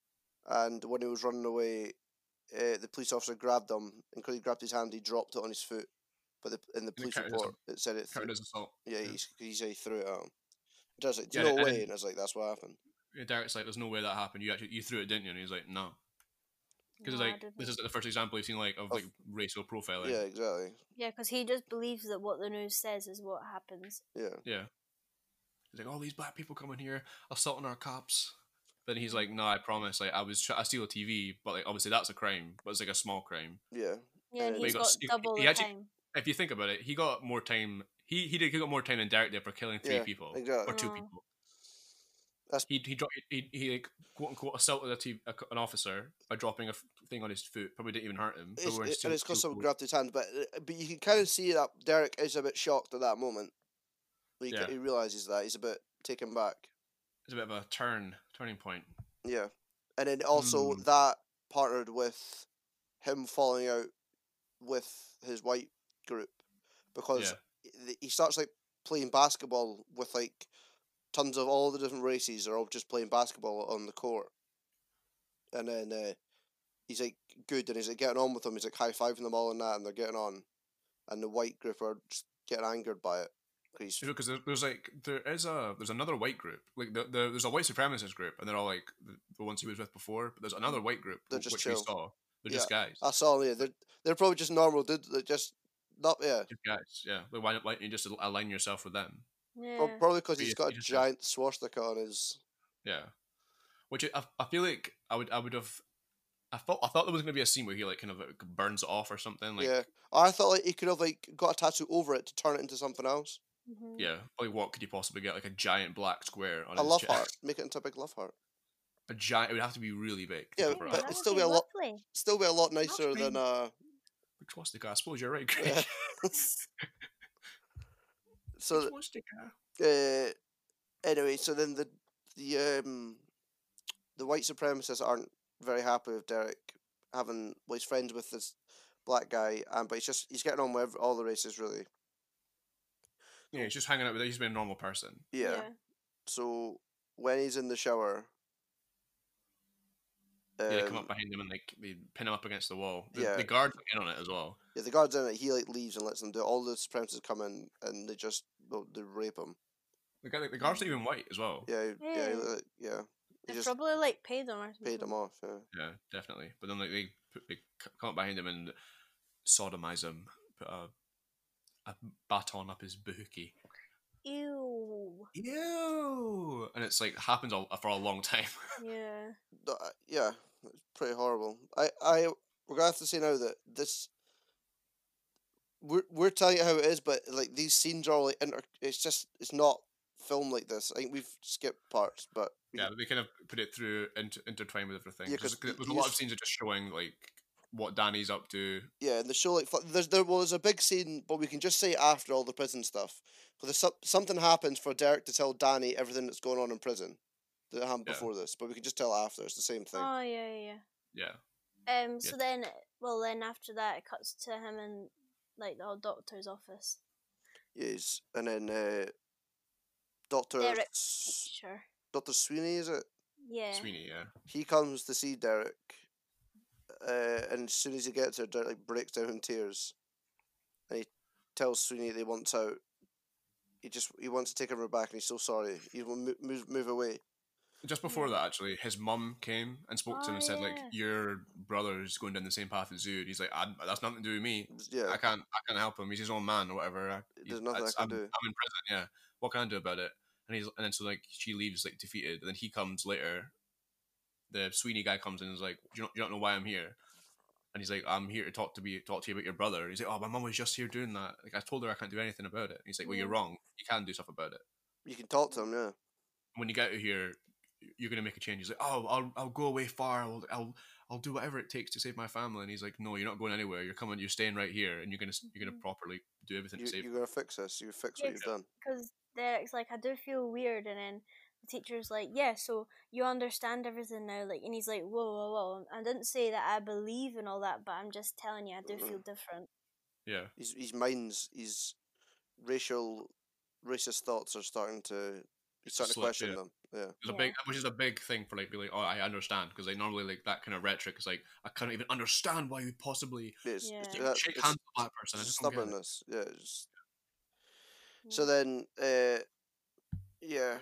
A: and when he was running away, uh, the police officer grabbed him, and because he grabbed his hand, he dropped it on his foot. But the, in the
B: it
A: police
B: counted as
A: report, it said it.
B: Counted
A: Threw,
B: as assault.
A: yeah,
B: yeah.
A: he's, he said he threw it at him. Derek's like,
B: Yeah,
A: no
B: and
A: way,
B: then-
A: and I was like, that's what happened.
B: Yeah, Derek's like, "There's no way that happened. You actually you threw it, didn't you?" And he's like, "No," because
C: No, I
B: like
C: didn't.
B: this is the first example we've seen like of
A: Of-
B: like racial profiling.
A: Yeah, exactly.
C: Yeah, because he just believes that what the news says is what happens.
A: Yeah,
B: Yeah. He's like, "All these black people coming here assaulting our cops." Then he's like, "No, I promise. Like, I was try- I steal a T V, but like obviously that's a crime, but it's like a small crime."
A: yeah.
C: Yeah, and
A: Uh,
C: he's
B: he got
C: got
B: s- he-
C: double
B: he
C: the
B: actually-
C: time.
B: If you think about it, he got more time. He he did he got more time than Derek did for killing three
A: Yeah,
B: people
A: exactly.
B: or two
C: Oh.
B: people.
A: That's-
B: He he dropped he he like, quote unquote assaulted a t- a, an officer by dropping a f- thing on his foot. Probably didn't even hurt him.
A: It's,
B: Probably wearing
A: it,
B: steel-
A: and it's because
B: steel
A: someone
B: toes.
A: grabbed his hand, but uh, but you can kind of see that Derek is a bit shocked at that moment. He,
B: Yeah.
A: he realizes that he's a bit taken back.
B: It's a bit of a turn turning point.
A: Yeah, and then also
B: Mm.
A: that partnered with him falling out with his white group because th- he starts like playing basketball with like tons of all the different races are all just playing basketball on the court, and then uh, he's like good and he's like getting on with them. He's like high fiving them all and that, and they're getting on, and the white group are just getting angered by it. 'Cause he's-
B: Because there, there's like there is a there's another white group like the, the there's a white supremacist group and they're all like the, the ones he was with before, but there's another white group
A: They're
B: wh-
A: just
B: which
A: chill.
B: we saw. They're just guys.
A: I saw yeah, they're they're probably just normal dude. They're just not yeah.
B: Just guys, yeah. Like, why, why don't you just align yourself with them?
C: Yeah.
A: Prob- Probably because
B: But
A: he's
B: you-
A: got
B: you
A: a
B: just-
A: giant swastika on his.
B: Yeah. Which I, I feel like I would I would have I thought I thought there was gonna be a scene where he like kind of like, burns it off or something like
A: yeah, I thought like he could have like got a tattoo over it to turn it into something else.
C: Mhm.
B: yeah. Like what could you possibly get like a giant black square on
A: A
B: his
A: love
B: chest?
A: heart, make it into a big love heart.
B: A giant. It would have to be really big. to
A: Yeah,
B: cover
C: Yeah,
B: it
A: but
B: up.
C: that
A: it's
C: would
A: still
C: be
A: be a lot-
C: lovely.
A: Still be a lot nicer
B: fine.
A: than uh.
B: Big swastika. I suppose you're right, Craig.
A: Yeah. so
B: Big swastika.
A: uh, anyway, so then the the um the white supremacists aren't very happy with Derek having well, he's friends with this black guy, and but he's just he's getting on with all the races really.
B: Yeah, he's just hanging out with. He's been a normal person.
A: Yeah. So when he's in the shower, um,
B: Yeah, they come up behind him and like they pin him up against the wall. The,
A: Yeah.
B: the guards are in on it as well.
A: yeah, the guards in it. He like leaves and lets them do it. All the supremacists come in and they just well, they rape him.
B: The guy, the guards are even white as well.
A: Yeah, yeah, yeah.
C: Yeah.
A: He, yeah. He
C: They
A: just
C: probably like paid them or something.
A: paid him off. Yeah.
B: Yeah, definitely. But then like they put, they c- come up behind him and sodomize him. Put a a baton up his bookie.
C: Ew.
B: Ew. And it's like happens all, for a long time.
C: Yeah.
A: Uh, yeah, it's pretty horrible. I, I, we're gonna have to say now that this. We're we're telling you how it is, but like these scenes are all like inter. It's just it's not filmed like this. I think we've skipped parts, but we,
B: Yeah, they kind of put it through inter- intertwined with everything.
A: Yeah,
B: There's,
A: 'cause
B: there's
A: you
B: a lot
A: just-
B: of scenes that just showing like what Danny's up to.
A: yeah, and the show like fu- there's there was a big scene, but we can just say after all the prison stuff because some, something happens for Derek to tell Danny everything that's going on in prison that happened
B: Yeah.
A: before this, but we can just tell after. It's the same thing.
C: Oh yeah, yeah.
B: Yeah.
C: yeah. Um. So
B: Yeah.
C: then, well, then after that, it cuts to him and like the old doctor's office.
A: Yes, and then uh, Doctor
C: Derek,
A: S-
C: teacher.
A: Doctor Sweeney, is it?
C: Yeah.
B: Sweeney, yeah.
A: He comes to see Derek, uh, and as soon as he gets there, Derek like breaks down in tears, and he tells Sweeney that he wants out. He just he wants to take her back, and he's so sorry. He will move move, move away.
B: Just before
C: Yeah.
B: that, actually, his mum came and spoke to him
C: Oh,
B: and said, like,
C: yeah.
B: your brother's going down the same path as you. And he's like, I, that's nothing to do with me.
A: Yeah,
B: I can't, I can't help him. He's his own man or whatever. I,
A: There's
B: he-
A: nothing I
B: that's-
A: can
B: I'm,
A: do.
B: I'm in prison. Yeah, what can I do about it? And he's, and then so like she leaves like defeated, and then he comes later. The Sweeney guy comes in and is like, do you not, do you not know why I'm here? And he's like, I'm here to talk to be talk to you about your brother. And he's like, oh, my mum was just here doing that. Like I told her I can't do anything about it. And he's like, well, you're
C: Yeah.
B: wrong. You can do stuff about it.
A: You can talk to him. Yeah,
B: When you get out of here, you're gonna make a change. He's like, oh, I'll I'll go away far. I'll I'll I'll do whatever it takes to save my family. And he's like, no, you're not going anywhere. You're coming. You're staying right here, and you're gonna you're gonna properly do everything
A: you,
B: to save.
A: you're gonna fix this. You fix
C: Yeah,
A: what you've done.
C: Because Derek's like, I do feel weird, and then the teacher's like, yeah, so you understand everything now, like, and he's like, whoa, whoa, whoa. I didn't say that I believe in all that, but I'm just telling you, I do feel different.
B: Yeah,
A: His his mind's his racial racist thoughts are starting to he's starting to
B: Slip,
A: question
B: yeah.
A: them. Yeah,
B: It's a
C: Yeah.
B: big, which is a big thing for like, be like, oh, I understand, because like normally like that kind of rhetoric is like, I can't even understand why you possibly
A: it's,
C: Yeah.
A: it's,
C: Shake
A: that-
B: shake
A: it's
B: hands with that person. I just don't get it.
A: stubbornness. Yeah. It's,
C: Yeah.
A: so then, uh, yeah.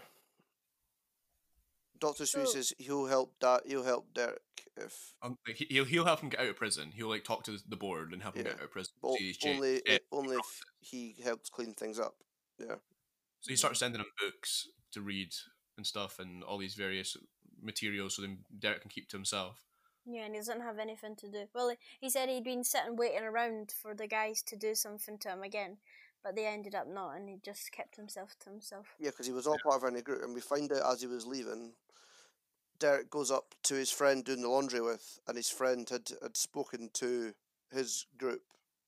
A: Doctor Sweet
C: So-
A: says he'll help that he'll help Derek if
B: Um, like, he- he'll he'll help him get out of prison. He'll like talk to the board and help him
A: Yeah.
B: get out of prison.
A: but
B: See his change.
A: only
B: Yeah.
A: only if he helps clean things up. Yeah.
B: So he starts sending him books to read and stuff, and all these various materials, so then Derek can keep to himself.
C: Yeah, and he doesn't have anything to do. Well, he said he'd been sitting waiting around for the guys to do something to him again, but they ended up not, and he just kept himself to himself.
A: Yeah, because he was all part of any group, and we find out as he was leaving, Derek goes up to his friend doing the laundry with, and his friend had, had spoken to his group,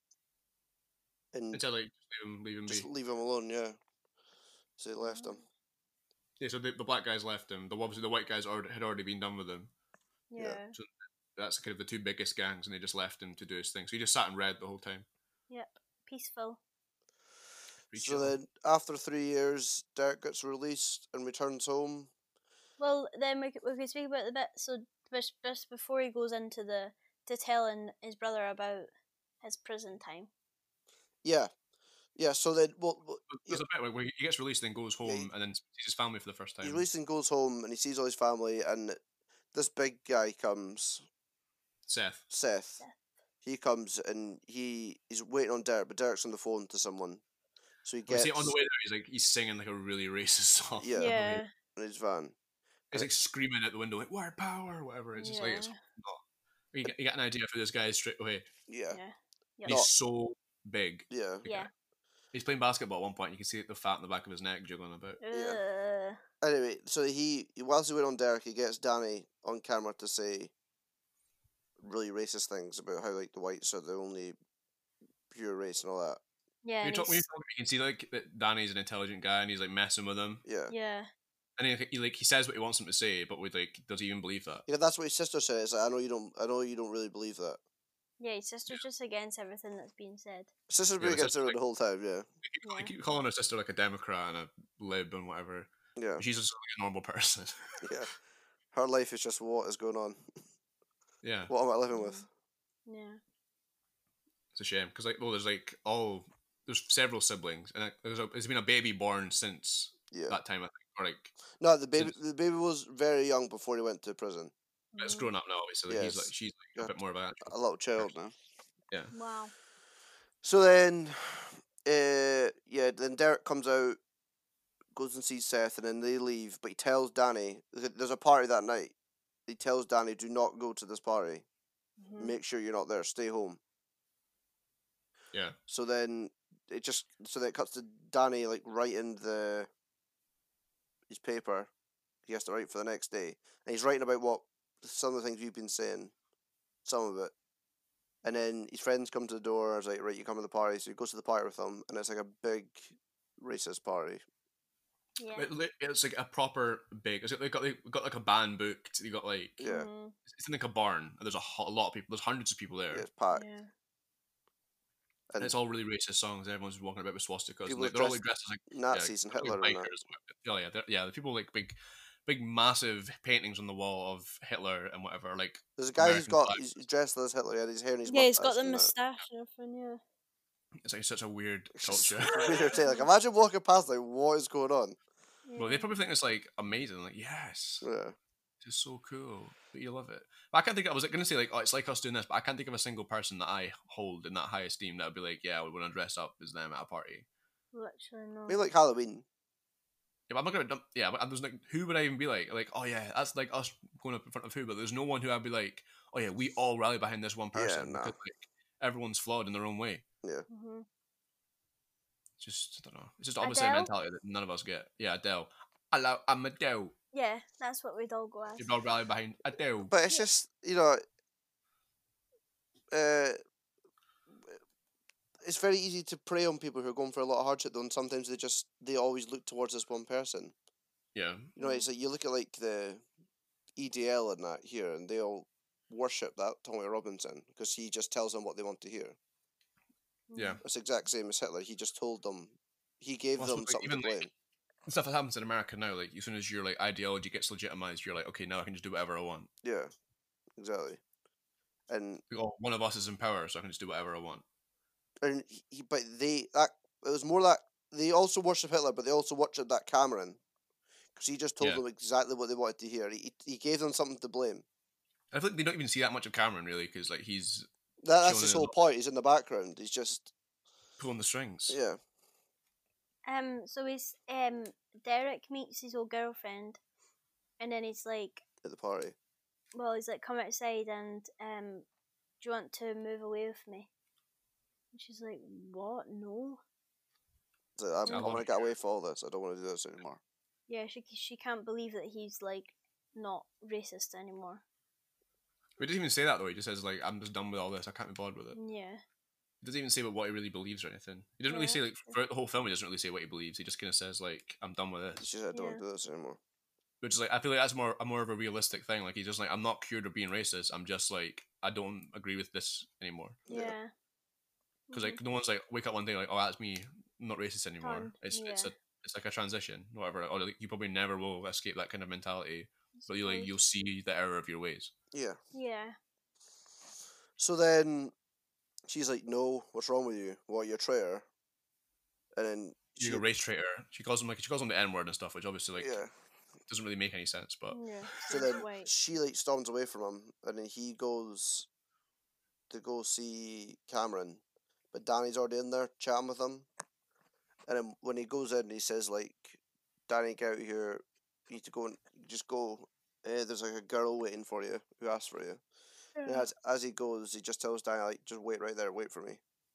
A: and
B: Until like just leave him, leave him
A: just
B: be.
A: leave him alone. Yeah, so he left him.
B: Yeah, so the, the black guys left him. The obviously the white guys already, had already been done with him.
C: Yeah.
A: Yeah.
B: So that's kind of the two biggest gangs, and they just left him to do his thing. So he just sat and read the whole time.
C: Peaceful.
B: Pretty
A: So
B: chill.
A: then, after three years, Derek gets released and returns home.
C: Well, then we, c- we could speak about the bit. So just, just before he goes into the to telling his brother about his prison time.
A: Yeah, yeah. So then, well, well,
B: There's a bit where he gets released, then goes home,
A: Yeah, he-
B: and then sees his family for the first time.
A: he's released and goes home, and he sees all his family, and this big guy comes,
B: Seth.
A: Seth.
C: Seth.
A: He comes and he he's waiting on Derek, but Derek's on the phone to someone. So he
B: We
A: gets
B: see it on the way there. He's like he's singing like a really racist song.
A: Yeah.
C: Yeah.
A: in his van.
B: He's like screaming out the window like "White power" or whatever. It's just like it's
C: Yeah.
B: not. You get, you get an idea for this guy straight away.
A: Yeah,
C: Yeah.
B: He's
C: Yep.
B: so big.
A: yeah.
C: Yeah.
B: He's playing basketball at one point. You can see the fat in the back of his neck jiggling about.
C: Ugh.
A: Anyway, so he whilst he went on Derek, he gets Danny on camera to say really racist things about how like the whites are the only pure race and all that.
C: Yeah.
B: When you
C: And
B: talk, when you
C: he's,
B: talk, you can see like that Danny's an intelligent guy and he's like messing with him.
A: Yeah.
C: yeah.
B: And he, he like he says what he wants him to say, but with like, does he even believe that?
A: Yeah, that's what his sister said. It's like, I know you don't. I know you don't really believe that.
C: Yeah, his sister's just against everything that's being said.
A: His sister's
B: Yeah,
A: been
B: the
A: against
B: sister,
A: her
B: like-
A: the whole time. Yeah,
B: They keep,
C: Yeah.
B: they keep calling her sister like a Democrat and a lib and whatever.
A: yeah,
B: She's just like a normal person.
A: yeah. Her life is just what is going on.
B: Yeah,
A: What am I living with?
C: Yeah.
B: it's a shame because like well, there's like all there's several siblings and like, there's a, there's been a baby born since
A: Yeah.
B: that time I think, or like
A: No, the baby.
B: Since-
A: The baby was very young before he went to prison.
B: it's
C: Mhm.
B: grown up now. Obviously, like, he's
A: Yes.
B: like she's like,
A: Yeah.
B: a bit more of an actual.
A: A little child now.
C: Wow.
A: So then, uh, yeah, then Derek comes out, goes and sees Seth, and then they leave. But he tells Danny there's a party that night. He tells Danny, "Do not go to this party.
C: Mhm.
A: Make sure you're not there. Stay home."
B: Yeah,
A: So then it just so that it cuts to Danny like writing the his paper. He has to write for the next day, and he's writing about what some of the things we've been saying, some of it. And then his friends come to the door. I was like, right, you come to the party. So he goes to the party with them, and it's like a big racist party.
C: Yeah.
B: It, li- it's like a proper big. It's like they got they got like a band booked. You got like
A: Yeah,
C: Mhm.
B: it's in like a barn. And there's a, ho- a lot of people. There's hundreds of people there.
A: yeah, it's packed.
C: Yeah.
A: And
B: it's all really racist songs. Everyone's walking about with swastikas. And,
A: people
B: like, they're all like
A: dressed
B: dressed as like
A: Nazis
B: yeah,
A: and
B: like
A: Hitler and that.
B: bikers. Oh yeah, they're- yeah. The people like big, big, massive paintings on the wall of Hitler and whatever. Like
A: There's a guy who's
B: American
A: got
B: flags.
A: he's dressed as Hitler. He had his hair and his
C: Yeah, he's got
A: mustache
C: the
A: and that.
C: moustache and everything. Yeah.
B: It's like such a weird
A: It's just
B: culture.
A: weird. eh? Like imagine walking past like what is going on?
B: Well, they
C: Yeah.
B: probably think it's like amazing. Like yes,
A: Yeah.
B: it's just so cool. But you love it. But I can't think. I was like, gonna say like, oh, it's like us doing this, but I can't think of a single person that I hold in that high esteem that would be like, yeah, I would want to dress up as them at a party.
C: Literally no.
A: Maybe like Halloween.
B: Yeah, but I'm not gonna. dump- Yeah, but there's like, who would I even be like? Like, oh yeah, that's like us going up in front of who? But there's no one who I'd be like, oh yeah, we all rally behind this one
A: Yeah,
B: person
A: nah.
B: because like everyone's flawed in their own way.
C: Mhm.
B: It's just I don't know. It's just obviously a
C: Adele?
B: mentality that none of us get. Yeah, Adele. Hello, I'm Adele.
C: Yeah, that's what we'd all go as.
B: You'd all rally behind Adele.
A: But it's
C: Yeah.
A: just you know, uh, it's very easy to prey on people who are going for a lot of hardship though, and sometimes they just they always look towards this one person.
B: Yeah,
A: You know, it's like you look at like the E D L and that here, and they all worship that Tommy Robinson because he just tells them what they want to hear.
B: yeah.
A: It's the exact same as Hitler. He just told them, he gave
B: Well, that's
A: them
B: what, like,
A: something to
B: even, like,
A: blame.
B: stuff that happens in America now. Like as soon as your like ideology gets legitimized, you're like, okay, now I can just do whatever I want.
A: Yeah, exactly. And
B: Like, oh, one of us is in power, so I can just do whatever I want.
A: and he, but they that it was more that they also worship Hitler, but they also worship that Cameron because he just told
B: Yeah.
A: them exactly what they wanted to hear. He he gave them something to blame.
B: I feel like they don't even see that much of Cameron really, because like he's
A: That that's
B: Showing
A: his
B: it
A: whole
B: up.
A: point. He's in the background. He's just
B: pulling the strings.
A: yeah.
C: Um, so he's um Derek meets his old girlfriend, and then he's like,
A: At the party.
C: well, he's like, come outside and um, do you want to move away with me? And she's like, what? No.
A: So I'm,
B: I
A: I
B: love
A: want
B: it.
A: to get away from all this. I don't want to do this anymore.
C: Yeah, she she can't believe that he's like not racist anymore.
B: But he doesn't even say that though. He just says like, "I'm just done with all this. I can't be bothered with it."
C: Yeah.
B: He doesn't even say what, what he really believes or anything. He doesn't really
C: Yeah,
B: say like
C: that's true.
B: throughout the whole film. He doesn't really say what he believes. He just kind of says like, "I'm done with
A: He
B: this,"
A: just said, I don't want
C: Yeah.
A: to do this anymore.
B: which is like I feel like that's more a more of a realistic thing. Like he's just like, "I'm not cured of being racist. I'm just like I don't agree with this anymore."
A: Yeah.
C: Yeah.
B: Because like no one's like wake up one day like, "Oh, that's me. I'm not racist anymore."
C: Done.
B: It's it's a
C: Yeah.
B: it's like a transition, whatever. Or like, you probably never will escape that kind of mentality. But you like
C: Suppose.
B: you'll see the error of your ways.
A: Yeah.
C: Yeah.
A: So then she's like, no, what's wrong with you? What, you're a traitor? And then she,
B: You're a race traitor. She calls him like she calls him the N word and stuff, which obviously like
A: yeah.
B: doesn't really make any sense. But
C: Yeah.
A: So
C: she's
A: then
C: white.
A: she like storms away from him, and then he goes to go see Cameron, but Danny's already in there chatting with him. And then when he goes in, he says like, "Danny, get out here. You need to go and just go. Uh, there's like a girl waiting for you who asked for you." And
C: Yeah.
A: as as he goes, he just tells Danny like, "Just wait right there, wait for me."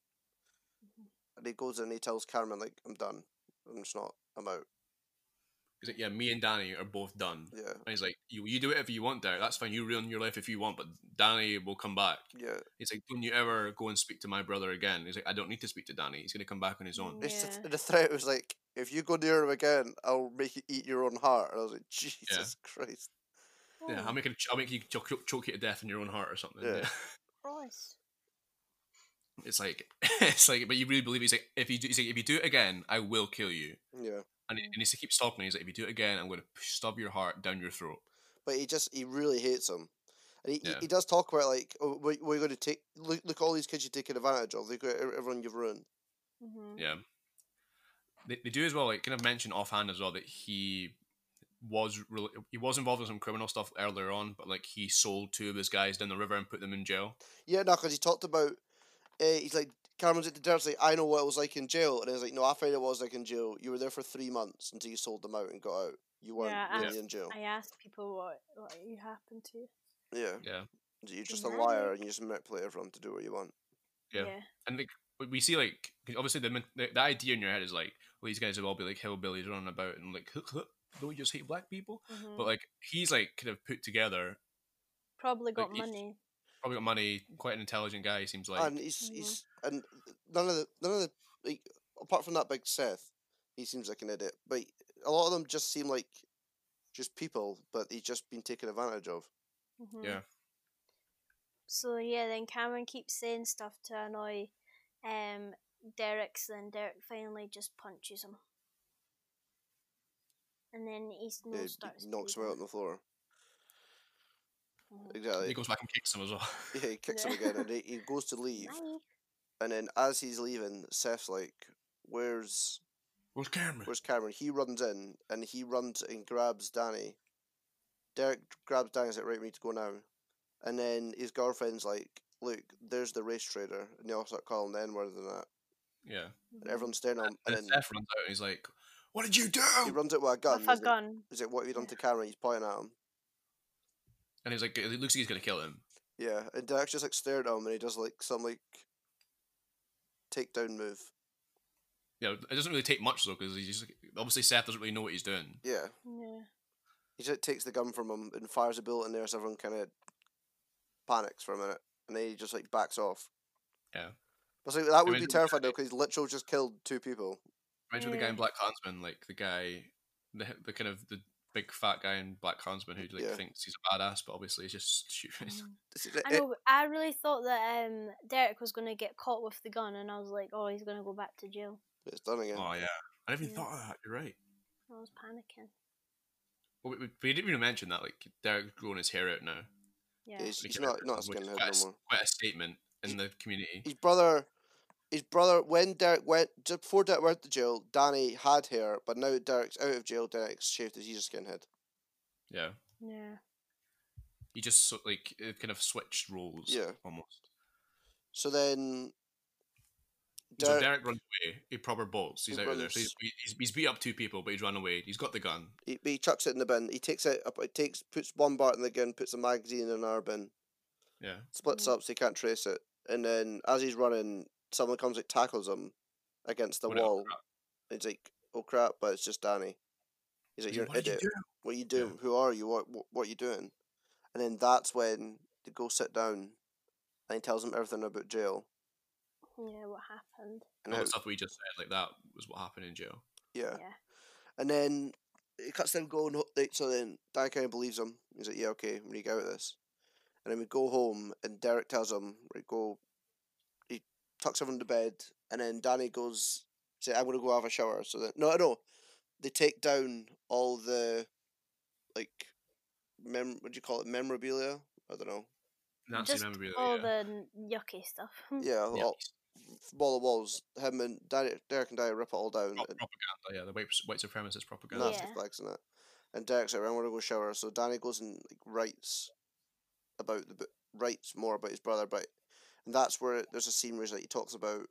A: And he goes in, and he tells Cameron like, "I'm done. I'm just not. I'm out."
B: he's like, "Yeah, me and Danny are both done."
A: Yeah,
B: And he's like, "You you do whatever you want, Derek. That's fine. You ruin your life if you want, but Danny will come back."
A: yeah.
B: He's like, "Don't you ever go and speak to my brother again?" He's like, "I don't need to speak to Danny. He's gonna come back on his own."
C: Mm.
A: It's
C: Yeah.
A: the, the threat was like, "If you go near him again, I'll make you eat your own heart." And I was like, Jesus Christ.
B: Yeah,
C: Oh,
B: I'll make it. I'll make you choke, choke, choke you to death in your own heart or something.
A: Yeah.
B: Yeah.
C: Christ.
B: It's like it's like, but you really believe he's like, if you do, he's like, if you do it again, I will kill you.
A: Yeah,
B: And he, and he keeps stopping. He's like, if you do it again, I'm going to stub your heart down your throat.
A: but he just he really hates him, and he,
B: Yeah.
A: he, he does talk about like, "Oh, we we're going to take look look at all these kids you're taking advantage of. Look at e- everyone you've ruined."
C: Mm-hmm.
B: Yeah. They, they do as well, like kind of mention offhand as well that he was really he was involved in some criminal stuff earlier on, but like he sold two of his guys down the river and put them in jail.
A: Yeah, no, because he talked about. Uh, he's like, Cameron's at the Derek's like, "I know what it was like in jail," and he's like, "No, I found it was like in jail. You were there for three months until you sold them out and got out. You weren't
C: Yeah, I-
A: really in jail."
C: I asked people what what you happened to.
A: Yeah,
B: Yeah.
A: you're just a
C: Deny
A: liar,
C: it.
A: and you just manipulate everyone to do what you want.
B: Yeah. And like we- we see like 'cause obviously the, min- the the idea in your head is like, well, these guys will all be like hillbillies running about and like don't you just hate black people?
C: Mhm.
B: But like he's like kind of put together,
C: Probably got
B: like, he-
C: money.
B: probably got money, quite an intelligent guy. He seems like.
A: and he's
C: Mhm.
A: he's and none of the none of the like apart from that big Seth, he seems like an idiot. But a lot of them just seem like just people, but he's just been taken advantage of.
C: Mhm.
B: Yeah.
C: So yeah, then Cameron keeps saying stuff to annoy um, Derek's, then Derek finally just punches him. And then his
A: Yeah,
C: nose
A: he
C: starts
A: knocks him out
C: bleeding.
A: on the floor.
C: Mhm.
A: Exactly.
B: He goes back and kicks him as well.
A: Yeah, he kicks him
C: Yeah.
A: again, and he, he goes to leave.
C: Nice.
A: And then as he's leaving, Seth's like, "Where's
B: Where's Cameron?
A: Where's Cameron?" He runs in, and he runs and grabs Danny. Derek grabs Danny. He's like, "Right, we need to go now." And then his girlfriend's like, "Look, there's the race trader," and they all start calling the N word and that.
B: Yeah.
A: And everyone's staring at him.
B: And
A: And
B: then
A: then
B: Seth runs out and he's like, "What did you do?"
A: he runs out with a gun.
C: With a
A: He's like,
C: gun.
A: he's like, "What have you done
C: Yeah.
A: to Cameron?" He's pointing at him.
B: And he's like, it looks like he's gonna kill him.
A: Yeah, and Derek's just like staring at him, and he does like some like takedown move.
B: Yeah, it doesn't really take much though, because he's just obviously Seth doesn't really know what he's doing.
A: Yeah,
C: Yeah.
A: he just takes the gun from him and fires a bullet in there, so everyone kind of panics for a minute, and then he just like backs off.
B: Yeah.
A: But like, that would
B: mean,
A: be terrifying though, because he's literally just killed two people.
B: Reminds me of the guy in
C: Yeah.
B: Black Klansman, like the guy, the the kind of the big fat guy in Black Klansman who like
A: Yeah.
B: thinks he's a badass, but obviously he's just stupid.
C: Mhm.
A: This is it-
C: I know, but I really thought that um, Derek was going to get caught with the gun, and I was like, oh, he's going to go back to jail.
A: It's done again.
B: Oh yeah, I never even
C: Yeah.
B: thought of that. You're right.
C: I was panicking.
B: Well, we, we didn't even mention that like Derek's growing his hair out now.
C: Yeah.
A: He's,
B: Like,
A: he's
B: hair
A: not
B: out,
A: not a
B: which is
A: skinhead
B: quite, a,
A: no
B: s-
A: more.
B: quite a statement in the community.
A: His brother, his brother. When Derek went just before Derek went to jail, Danny had hair, but now Derek's out of jail. Derek's shaved his. He's a skinhead.
B: Yeah,
C: Yeah.
B: he just so, like it kind of switched roles.
A: Yeah.
B: almost.
A: So then,
B: So
A: Derek,
B: Derek runs away. He proper bolts. He's
A: He
B: out of there. So he's,
A: runs-
B: he's he's beat up two people, but he's run away. He's got the gun.
A: he, he chucks it in the bin. He takes it up. He takes puts one bar in the gun, puts a magazine in another bin,
B: Yeah.
A: splits
C: Mhm.
A: up so he can't trace it. And then as he's running, someone comes like tackles him against the
B: What a-
A: wall. He's like, "Oh crap!" But it's just Danny. He's like,
B: He's
A: "You're
B: like,
A: an
B: what did you
A: idiot.
B: do?
A: What are you doing? Who are you? What, what what are you doing?" And then that's when they go sit down, and he tells him everything about jail.
C: Yeah, what happened?
A: And
B: All
A: how,
B: the stuff we just said, like that was what happened in jail.
A: yeah.
C: Yeah.
A: And then it cuts them going. ho- like, So then Danny kind of believes him. He's like, "Yeah, okay, we need to get out of this." And then we go home, and Derek tells him, "We go." He tucks everyone to bed, and then Danny goes, "Say, I'm gonna go have a shower." So that no, no, they take down all the, like, mem. What do you call it? Memorabilia. I don't know.
B: Nazi
C: Just
B: memorabilia.
C: all
B: yeah.
C: the n- yucky stuff.
A: Yeah,
B: Yeah,
A: all, wall of walls. Him and Danny, Derek and Danny rip it all down.
B: pro-
A: and
B: propaganda. Yeah, the white white supremacist propaganda.
A: Nasty
C: Yeah.
A: flags in it. And Derek's like, "I'm gonna go shower." So Danny goes and like writes about the bo- writes more about his brother, but and that's where there's a scene where he's like, he talks about.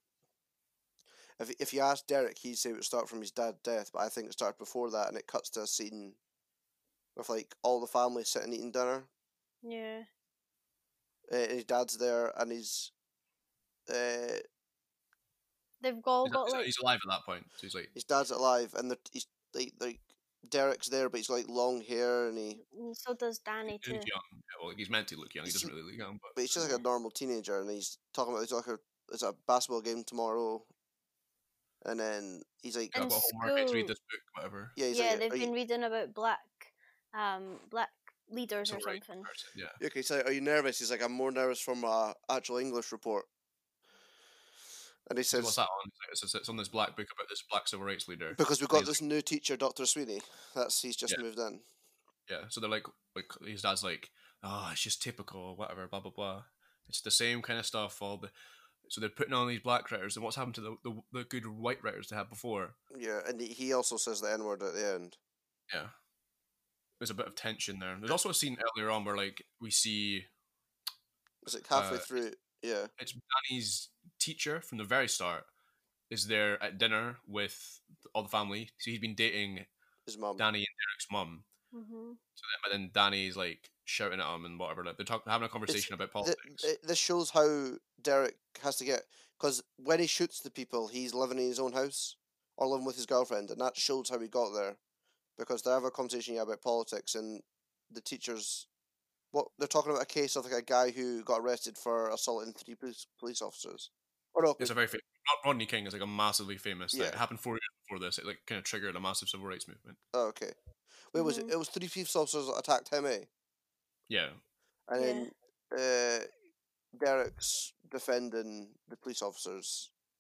A: If if you ask Derek, he'd say it would start from his dad's death, but I think it started before that, and it cuts to a scene with like all the family sitting eating dinner.
C: Yeah.
A: Uh, and his dad's there, and he's. Uh,
C: They've all
B: He's,
C: got
B: he's-
C: like.
B: he's alive at that point. So he's like,
A: his dad's alive, and they're, he's like like Derek's there, but he's like long hair, and he
C: and So does Danny
B: he
C: too.
B: looks young. Yeah, well, like, he's meant to look young. He
A: He's-
B: doesn't really look young, but
A: but he's just like a normal teenager, and he's talking about he's like a it's a basketball game tomorrow, and then he's like,
B: I've
C: In
B: got homework. I have to read
C: school-
B: this book, whatever.
A: yeah, he's
C: Yeah,
A: like,
C: they've
A: are
C: been
A: you,
C: reading about black, um, black leaders
B: So
C: or
B: right
C: something.
B: person, yeah.
A: okay, he's like, "Are you nervous?" He's like, "I'm more nervous for my actual English report," and he
B: So
A: says,
B: what's that on? It's, like, it's, it's on this black book about this black civil rights leader.
A: "Because we've
B: And
A: got
B: he's
A: this new teacher, Doctor Sweeney. That's he's just
B: Yeah.
A: moved in."
B: Yeah, so they're like, like his dad's like, oh, it's just typical, whatever, blah blah blah. It's the same kind of stuff. All the so they're putting on these black writers, and what's happened to the the, the good white writers they had before?
A: Yeah, and he- he also says the N word at the end.
B: Yeah, there's a bit of tension there. There's also a scene earlier on where like we see
A: It's like halfway
B: Uh,
A: through. Yeah,
B: it's Danny's teacher from the very start is there at dinner with all the family. So he's been dating
A: his mum.
B: Danny and Derek's mum.
C: Mm-hmm.
B: So then, but then Danny's like shouting at him and whatever. Like they're talking, having a conversation about
A: Th-
B: politics.
A: th- this shows how Derek has to get because when he shoots the people, he's living in his own house or living with his girlfriend, and that shows how he got there because they have a conversation yeah, about politics and the teachers. What they're talking about a case of like a guy who got arrested for assaulting three police police officers. Or no,
B: It's a very famous. Rodney King is like a massively famous thing.
A: Yeah.
B: It happened four years before this. It like kind of triggered a massive civil rights movement.
A: oh, okay. Wait, was it?
C: Mhm.
A: It was three police officers that attacked him, eh?
B: Yeah,
A: And then uh, Derek's defending the police officers,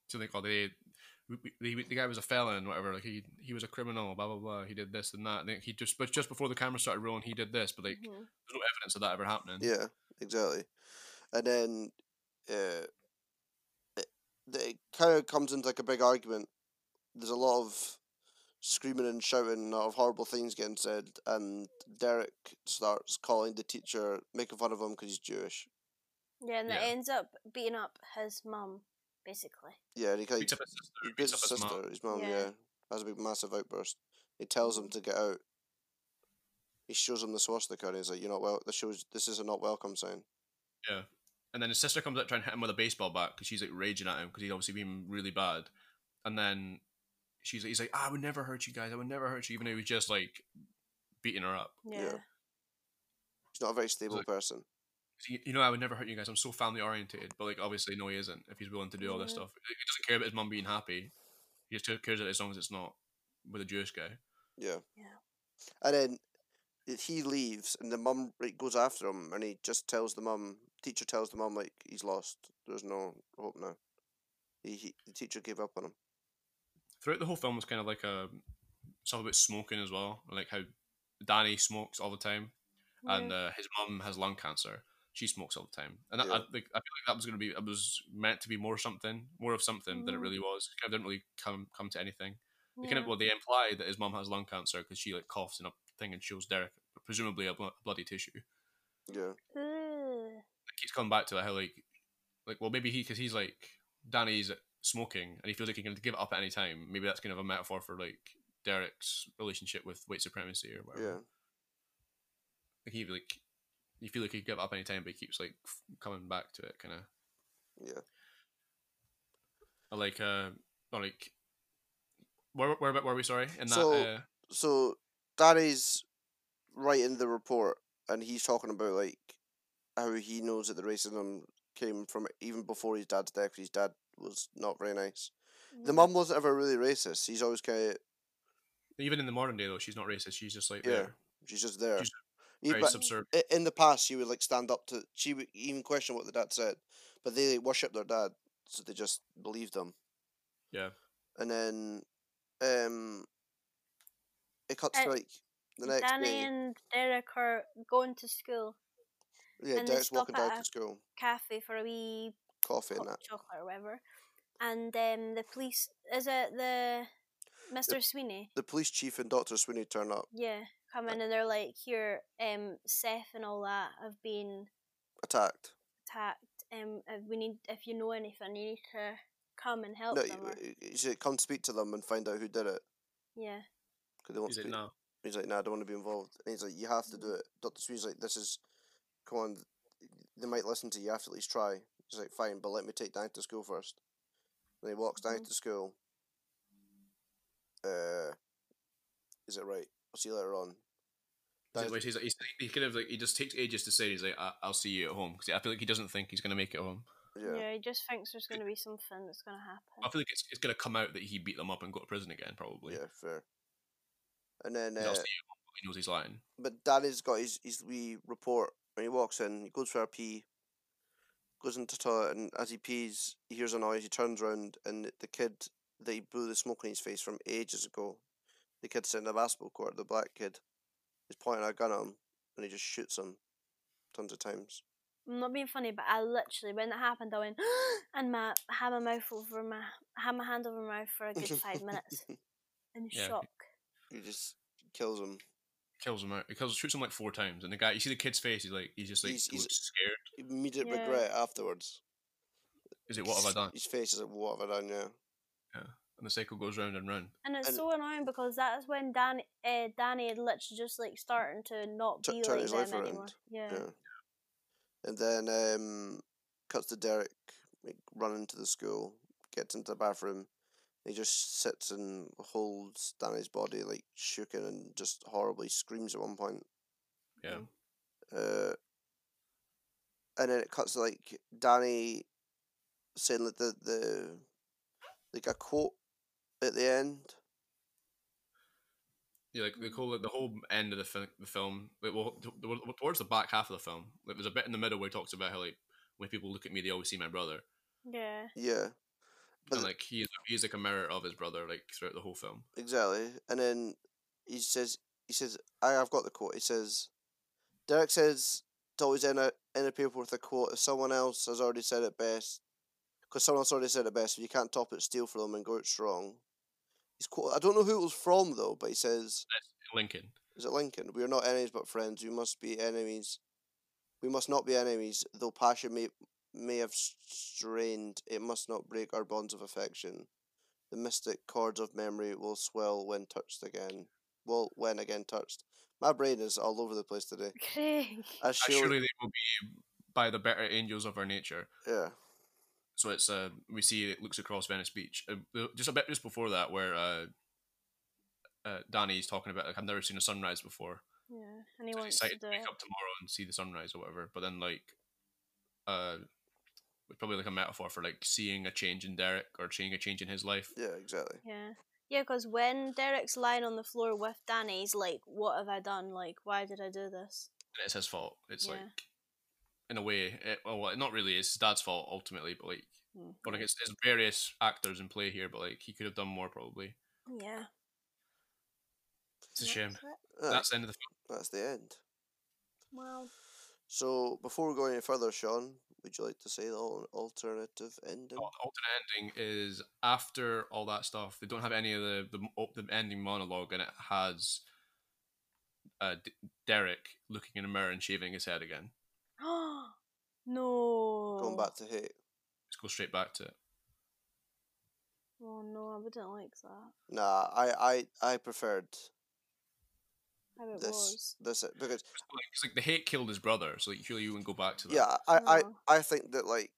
B: So they call they. The, the guy was a felon, whatever. Like he he was a criminal, blah blah blah. He did this and that. And then he just, but just before the camera started rolling, he did this. But like,
C: Mhm.
B: there's no evidence of that ever happening.
A: Yeah, exactly. And then uh, it, it kind of comes into like a big argument. There's a lot of screaming and shouting, a lot of horrible things getting said, and Derek starts calling the teacher, making fun of him because he's Jewish.
C: Yeah, and
B: Yeah.
C: it ends up beating up his mum, basically.
A: Yeah, and he kind
B: Beats
A: of
B: up his sister.
A: he
B: Beats
A: beats
B: up
A: his
B: his
A: sister,
B: mom.
A: his mum.
C: Yeah.
A: Yeah, has a big massive outburst. He tells him
C: Mhm.
A: to get out. He shows him the swastika, and he's like, "You're not well. This shows this is a not welcome sign."
B: Yeah. And then his sister comes out trying to hit him with a baseball bat because she's like raging at him because he's obviously been really bad. And then she's he's like, "I would never hurt you guys. I would never hurt you," even though he was just like beating her up.
C: Yeah.
A: Yeah. He's not a very
B: He's
A: stable
B: like,
A: person.
B: "You you know, I would never hurt you guys. I'm so family orientated." But like, obviously, no, he isn't. If he's willing to do all this
C: Yeah.
B: stuff, he doesn't care about his mum being happy. He just cares about it as long as it's not with a Jewish guy.
A: Yeah.
C: Yeah.
A: And then he leaves, and the mum like, goes after him, and he just tells the mum. Teacher tells the mum like he's lost. There's no hope now. He, he the teacher gave up on him.
B: Throughout the whole film was kind of like a stuff about smoking as well, like how Danny smokes all the time, and
C: Yeah.
B: uh, his mum has lung cancer. She smokes all the time, and that, I,
A: Yeah.
B: like, I feel like that was going to be, it was meant to be more something, more of something than it
C: Mhm.
B: really was. It kind of didn't really come come to anything. They
C: Yeah.
B: kind of, well, they imply that his mum has lung cancer because she like coughs in a thing and shows Derek presumably a blo- bloody tissue.
A: Yeah.
C: Ugh.
B: It keeps coming back to how like, like well maybe he because he's like Danny's smoking and he feels like he can give it up at any time. Maybe that's kind of a metaphor for like Derek's relationship with white supremacy or whatever.
A: Yeah.
B: Like he like you feel like he can give it up any time, but he keeps like f- coming back to it, kind of.
A: Yeah.
B: Like uh, or like where where were we? Sorry, in that.
A: So
B: uh,
A: so Danny's writing the report, and he's talking about like how he knows that the racism came from even before his dad's death. 'Cause his dad was not very nice. The
C: Mhm.
A: mum wasn't ever really racist. He's always kind of
B: even in the modern day though, she's not racist. She's just like
A: yeah.
B: there.
A: She's just there.
B: She's
A: Yeah,
B: very
A: but
B: subservient.
A: i- in the past, she would like stand up to. She would even question what the dad said, but they like, worship their dad, so they just believed them.
B: Yeah.
A: And then, um, it cuts to
C: Uh,
A: like the next
C: Danny
A: day.
C: and Derek are going to school
A: Yeah,
C: and they
A: Derek's
C: stop
A: walking down
C: at
A: to
C: a
A: school,
C: cafe for a wee
A: coffee and
C: hot
A: that.
C: chocolate or whatever. And um, the police, is it the Mister Sweeney?
A: The police chief and Doctor Sweeney turn up,
C: Yeah, come in and they're like, here, um, Seth and all that have been
A: attacked.
C: attacked. Um, if we need, if you know anything, you need to come and help
A: No,
C: them. Or,
A: he, he said, come speak to them and find out who did it.
C: yeah.
A: Cause they won't
B: He's like
A: speak.
B: no.
A: He's like, nah, I don't want to be involved. And he's like, you have to do it. Doctor Sweeney's like, this is, come on, they might listen to you. You have to at least try. He's like, fine, but let me take Danny to school first. And he walks Danny
C: Mhm.
A: to school. Uh, is it right? I'll see you later on.
B: He's,
A: Danny's-
B: like, he's, like, he's he kind of like he just takes ages to say. He's like, I- "I'll see you at home," because I feel like he doesn't think he's gonna make it home.
C: yeah,
A: yeah,
C: he just thinks there's going to be something that's going to happen.
B: I feel like it's, it's gonna come out that he beat them up and go to prison again, probably.
A: yeah, fair. And then,
B: He's, I'll
A: uh,
B: see you at home, but he knows he's lying.
A: but Danny's got his, his wee report. When he walks in, he goes for a pee, goes into the toilet, and as he pees, he hears a noise. He turns around, and the kid that he blew the smoke in his face from ages ago, the kid sitting in the basketball court, the black kid, is pointing a gun at him, and he just shoots him tons of times.
C: I'm not being funny, but I literally, when that happened, I went, and my, I had my mouth over my, I had my hand over my mouth for a good five minutes in
B: Yeah.
C: shock.
A: He just kills him.
B: Kills him out. He kills, shoots him like four times, and the guy, you see the kid's face. He's like, he's just like
A: He's-
B: looks
A: he's-
B: scared.
A: Immediate
C: Yeah.
A: regret afterwards.
B: Is it what have I done?
A: His face is like, what have I done, yeah.
B: And the cycle goes round and round.
C: And it's
A: And-
C: so annoying because that's when Danny, uh, Danny had literally just like starting to not
A: Tu-
C: be
A: turn
C: like
A: his
C: them
A: life around.
C: anymore. Yeah.
A: Yeah. And then um, cuts to Derek like, running to the school, gets into the bathroom. He just sits and holds Danny's body, like shaking and just horribly screams at one point.
B: Yeah.
A: Uh, and then it cuts to like Danny saying like the, the like a quote at the end.
B: Yeah, like the whole the whole end of the, fi- the film, like, well, t- t- towards the back half of the film, like there's a bit in the middle where he talks about how like when people look at me, they always see my brother.
C: Yeah.
A: Yeah. But
B: and
A: th-
B: like he's he's like a mirror of his brother, like throughout the whole film.
A: exactly. And then he says, he says, I, I've got the quote. He says, Derek says to always end a, end a paper with a quote. If someone else has already said it best, because someone else already said it best, if you can't top it, steal from them and go out strong. He's quote. I don't know who it was from though, but he says,
B: That's Lincoln.
A: is it Lincoln? We are not enemies but friends. We must be enemies. We must not be enemies, though passion may may have strained. It must not break our bonds of affection. The mystic chords of memory will swell when touched again. Well, when again touched. My brain is all over the place today.
C: Craig.
A: I
B: Uh,
A: surely,
B: surely they will be by the better angels of our nature.
A: yeah,
B: So it's uh we see it looks across Venice Beach. Uh, just a bit just before that, where uh, uh Danny's talking about like I've never seen a sunrise before.
C: Yeah, and he
B: So he's
C: wants to
B: excited
C: do
B: to wake
C: it.
B: up tomorrow and see the sunrise or whatever. But then like uh it's probably like a metaphor for like seeing a change in Derek or seeing a change in his life.
A: yeah, exactly.
C: Yeah. Yeah, because when Derek's lying on the floor with Danny, he's like, what have I done? Like, why did I do this?
B: And it's his fault. It's
C: Yeah.
B: like in a way, it, well, not really. It's his dad's fault ultimately, but like,
C: Mm,
B: but like it's, it's various actors in play here. But like, he could have done more probably.
C: yeah.
B: It's a shame.
C: That's it.
A: Aye,
B: That's the end of the film.
A: that's the end.
C: Well,
A: So before we go any further, Sean, would you like to say the al- alternative ending?
B: Oh, the alternate ending is after all that stuff. They don't have any of the the, op- the ending monologue, and it has uh, D- Derek looking in a mirror and shaving his head again.
C: no.
A: Going back to hate.
B: Let's go straight back to it.
C: Oh no, I wouldn't like that.
A: Nah, I, I, I preferred
C: How it
A: this,
C: was.
A: this because
B: It's like, it's like the hate killed his brother, so like surely you wouldn't go back to that.
A: yeah, I, I,
C: No.
A: I think that like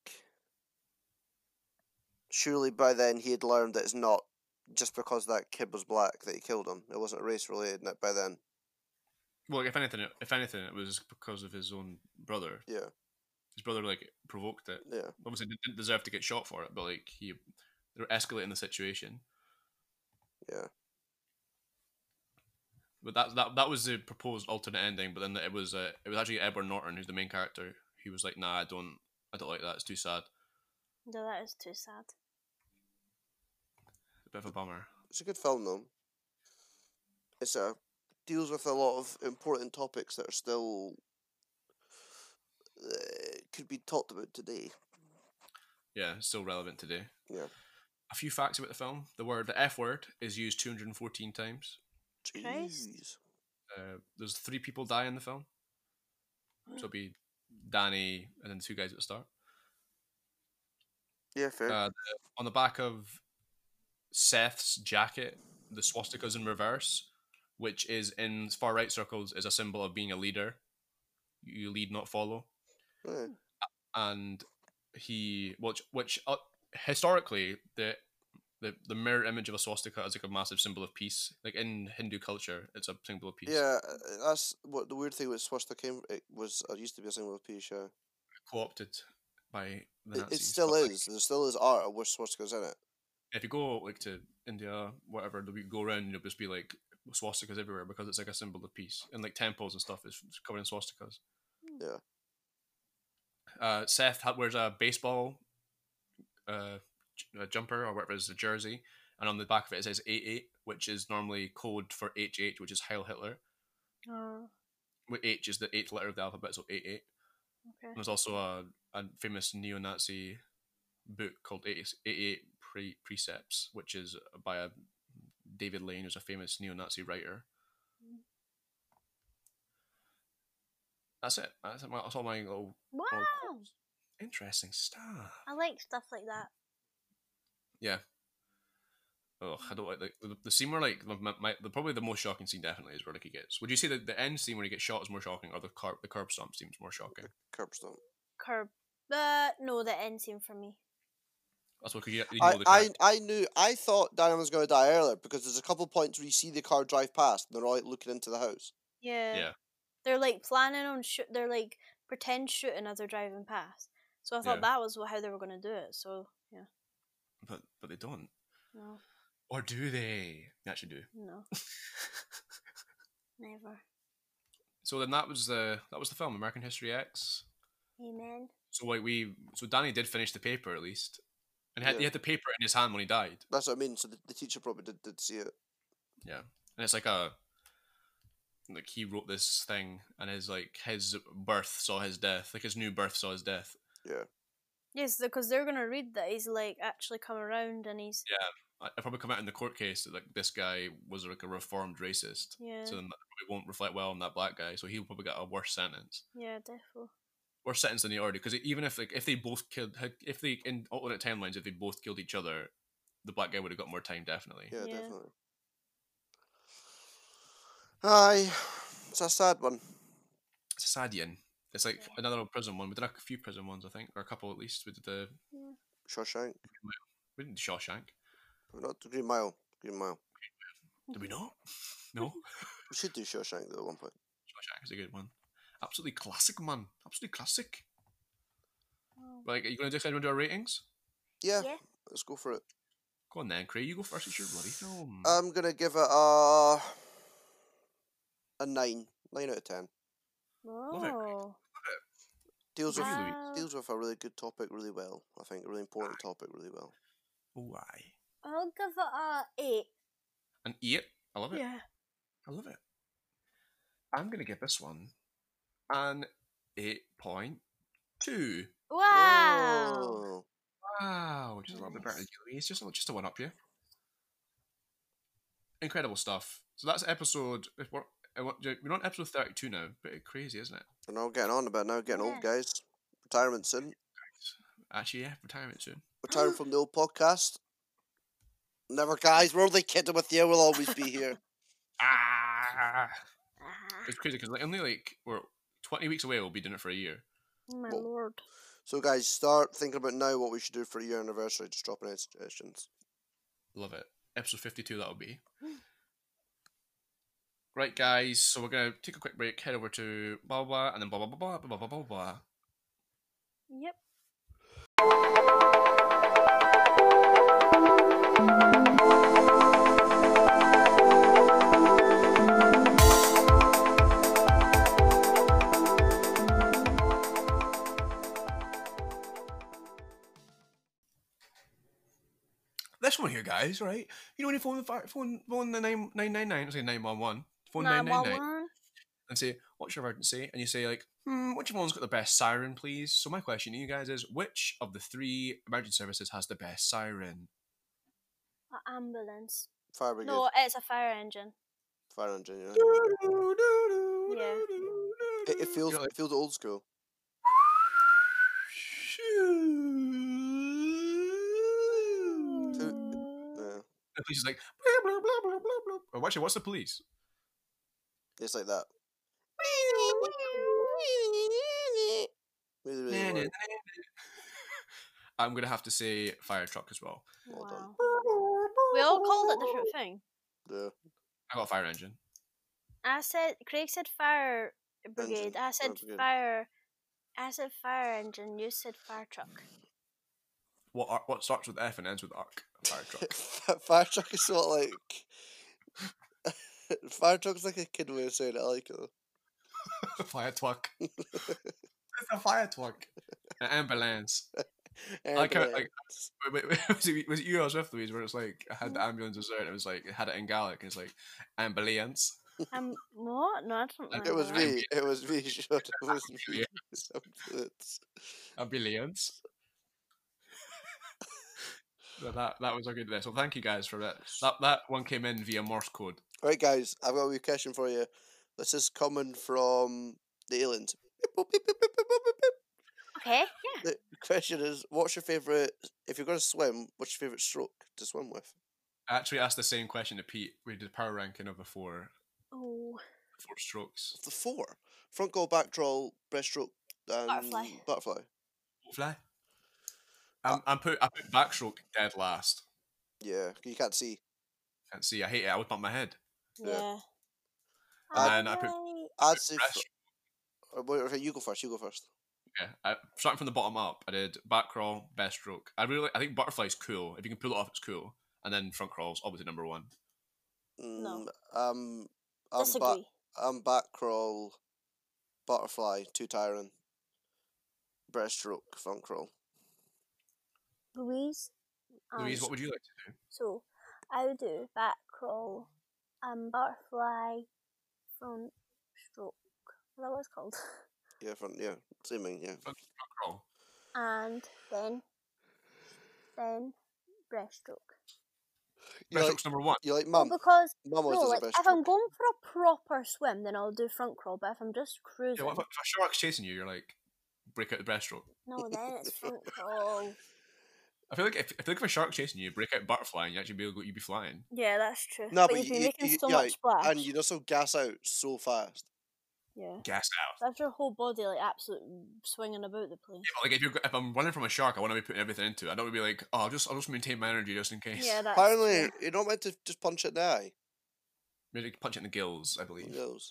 A: surely by then he had learned that it's not just because that kid was black that he killed him. It wasn't race related by then.
B: Well, if anything, it- if anything, it was because of his own brother.
A: Yeah,
B: His brother like provoked it.
A: yeah,
B: Obviously, didn't deserve to get shot for it, but like he, they were escalating the situation.
A: yeah.
B: But that that that was the proposed alternate ending. But then it was uh, it was actually Edward Norton, who's the main character. He was like, "Nah, I don't, I don't like that. It's too sad.
C: No, that is too sad.
B: A bit of a bummer."
A: It's a good film though. It's a deals with a lot of important topics that are still uh, could be talked about today.
B: Yeah, it's still relevant today.
A: Yeah.
B: A few facts about the film: the word, the F word, is used two hundred and fourteen times.
C: Christ.
A: Jeez.
B: Uh, there's three people die in the film. So it'll be Danny and then the two guys at the start.
A: Yeah, fair.
B: Uh, the, on the back of Seth's jacket, the swastika's in reverse, which is in far right circles is a symbol of being a leader. You lead, not follow.
A: Yeah.
B: And he, which, which uh, historically the the the mirror image of a swastika is like a massive symbol of peace. Like in Hindu culture, it's a symbol of peace.
A: Yeah, uh, that's what the weird thing with swastika came. It was it used to be a symbol of peace. Yeah,
B: Co-opted by the
A: it,
B: Nazis.
A: it still
B: but, like,
A: is. There still is art with swastikas in it.
B: if you go like to India, whatever, we go around, you'll just be like swastikas everywhere because it's like a symbol of peace. And like temples and stuff is covered in swastikas.
A: Yeah.
B: Uh, Seth ha- wears a baseball uh, j- a jumper or whatever it is, a jersey, and on the back of it it says eight eight, which is normally code for H H, which is Heil Hitler.
C: Oh,
B: Wh- H is the eighth letter of the alphabet, so eight eight.
C: okay.
B: And there's also a, a famous neo-Nazi book called eighty-eight Pre- Precepts, which is by a David Lane, who's a famous neo-Nazi writer. That's it. That's, my, that's all my little,
C: Wow.
B: little quotes. Interesting stuff.
C: I like stuff like that.
B: Yeah. Oh, I don't like the, the, the scene where like my, my, the probably the most shocking scene definitely is where like he gets. Would you say that the end scene where he gets shot is more shocking, or the curb the curb stomp scene is more shocking?
A: Curb stomp.
C: Curb. Uh, no, the end scene for me.
B: That's what you, you
A: I,
B: know the
A: I,
B: character.
A: I knew I thought Daniel was going to die earlier because there's a couple points where you see the car drive past and they're all like looking into the house.
C: Yeah.
B: Yeah.
C: They're like planning on shoot. They're like pretend shooting as they're driving past. So I thought
B: Yeah.
C: that was how they were gonna do it. So yeah.
B: But but they don't.
C: No.
B: Or do they? They actually do.
C: No. Never.
B: So then that was the that was the film American History X.
C: Amen.
B: So like we so Danny did finish the paper at least, And he had,
A: Yeah.
B: he had the paper in his hand when he died.
A: That's what I mean. So the, the teacher probably did, did see it.
B: Yeah, and it's like a like he wrote this thing, and his like his birth saw his death, like his new birth saw his death.
A: Yeah.
C: Yes, because they're gonna read that he's like actually come around and he's
B: Yeah, I- it'll probably come out in the court case that like this guy was like a reformed racist.
C: yeah,
B: So then that probably won't reflect well on that black guy. So he'll probably get a worse sentence,
C: yeah, definitely.
B: worse sentence than he already. Because even if like if they both killed, had- if they in alternate timelines, if they both killed each other, the black guy would have got more time definitely.
A: Yeah,
C: Yeah.
A: definitely. Aye. It's a sad one.
B: It's a sad yin. It's like
C: Yeah.
B: another prison one. We did a few prison ones, I think, or a couple at least. We did the
A: Shawshank.
B: we didn't do Shawshank.
A: Not the Green Mile. Green Mile.
B: Did we not? No.
A: We should do Shawshank though at one point.
B: Shawshank is a good one. Absolutely classic, man. Absolutely classic.
C: Oh.
B: Like, are you going to decide on our ratings?
A: Yeah,
C: Yeah.
A: let's go for it.
B: Go on then, Craig. You go first. It's your bloody film.
A: I'm gonna give it a a nine. Nine out of ten.
B: Love it.
C: Oh,
A: Deals with
C: Wow.
A: deals with a really good topic really well. I think a really important topic really well.
B: Oh, aye.
C: I'll give it a eight.
B: An eight. I love it.
C: Yeah.
B: I love it. I'm going to give this one an eight point two.
C: Wow.
A: Oh,
B: Wow. Just a little bit better than
C: Nice.
B: you. It's just, a- just a one up you. Incredible stuff. So that's episode. if We're, uh, what- we're on episode thirty-two now. Bit crazy, isn't it?
A: we're now getting on a bit now. Getting
C: Yeah.
A: old, guys. Retirement soon.
B: Actually, yeah, retirement soon.
A: Retiring from the old podcast. Never, guys. We're only kidding with you. We'll always be here.
B: Ah.
C: Ah,
B: It's crazy because like only like we're twenty weeks away. We'll be doing it for a year.
C: oh my
A: Well,
C: lord.
A: So, guys, start thinking about now what we should do for a year anniversary. Just dropping any suggestions.
B: Love it. Episode fifty-two. That'll be. Right, guys. So we're gonna take a quick break. Head over to blah blah, blah and then blah blah blah blah blah blah blah blah.
C: Yep.
B: This one here, guys. Right? You know when you phone the fi- phone phone the nine nine nine nine, say nine one one, phone nine nine nine,
C: nine one one.
B: and say what's your emergency, and you say like, hmm, which one's got the best siren, please? So my question to you guys is, which of the three emergency services has the best siren?
C: An ambulance.
A: Fire brigade.
C: No, it's a fire engine.
A: Fire engine, yeah.
C: Yeah.
A: It, it feels
B: You're like,
A: it feels old school. Yeah.
B: The police is like, blah, blah, blah, blah, blah, blah. Oh, actually, what's the police?
A: It's like that. Really, really loud.
B: I'm gonna have to say fire truck as well.
A: Well done.
C: Wow. We all called it different thing.
A: Yeah.
B: I got a fire engine.
C: I said Craig said fire brigade.
A: Engine.
C: I said
A: Fire brigade.
C: fire. I said fire engine. You said fire truck.
B: What ar- what starts with F and ends with arc? Fire truck.
A: Fire truck is sort of like. Fire truck's like a kid way of saying it. I like it. Though.
B: Fire truck. It's a fire truck. An ambulance. I like how, like, wait, wait, wait, was, it, was it you I was with, Louise, where it's like, I had the ambulance dessert, and it was like, it had it in Gaelic, and it's like, ambulance.
C: Um, what? No, I don't
B: Like,
A: It was
C: remember that.
A: me. It was me. Shut It was me.
B: Ambulance.
A: Ambulance.
B: Ambulance. So that that was a good day. So thank you guys for that. That that one came in via Morse code.
A: Right, guys, I've got a wee question for you. This is coming from the aliens. Beep, boop, beep, beep, beep, beep, boop, beep, beep.
C: Okay, yeah.
A: The question is, what's your favourite, if you're going to swim, what's your favourite stroke to swim with?
B: I actually asked the same question to Pete. We did power ranking of the four
C: Oh,
B: four strokes.
A: Of the four. Front goal, back crawl, breaststroke, and
C: Butterfly.
A: butterfly.
B: Fly. I'm I'm put I put backstroke dead last.
A: Yeah, you can't see.
B: Can't see. I hate it. I would bump my head.
A: Yeah.
C: yeah.
B: And then I put-
C: Alright.
A: I'd say...
B: breast-
A: Fr- uh, wait, okay, you go first, you go first.
B: Yeah, I, starting from the bottom up, I did back crawl, best stroke. I really, I think butterfly's cool. If you can pull it off, it's cool. And then front crawl's obviously number one.
C: No.
A: Mm, um, I'm, ba-
C: Disagree.
A: I'm back crawl, butterfly, two tiring, breaststroke, front crawl.
C: Louise?
B: Louise,
C: Um,
B: what would you like to do?
C: so I would do back crawl, um, butterfly, front stroke. Is that what it's called?
A: Yeah, front. Yeah, same thing. Yeah.
B: Front, front crawl.
C: And then, then breaststroke.
A: You like
B: Breaststroke's number one.
A: you like
C: Well,
A: mum?
C: because
A: Mum always
C: no,
A: does a
C: like
A: best
C: if I'm
A: stroke.
C: going for a proper swim, then I'll do front crawl. But if I'm just
B: Yeah,
C: cruising,
B: what if, a- if a shark's chasing you, you're like, break out the breaststroke.
C: no, then it's front crawl.
B: I feel like if, I feel like if a shark's chasing you, break out butterfly and you actually be able to, you'd be flying.
C: Yeah, that's true.
A: No,
C: but,
A: but
C: you'd be
A: you,
C: making
A: you,
C: so
A: yeah,
C: much splash.
A: and you'd also gas out so fast.
C: Yeah,
B: Gas out.
C: that's your whole body like absolutely swinging about the place.
B: Yeah, but like if you're if I'm running from a shark, I want to be putting everything into it. I don't want to be like, oh, I'll just I'll just maintain my energy just in case.
C: Yeah, that's
A: Apparently,
C: true.
A: you're not meant to just punch it in the eye.
B: Maybe punch it in the gills, I believe.
A: It goes.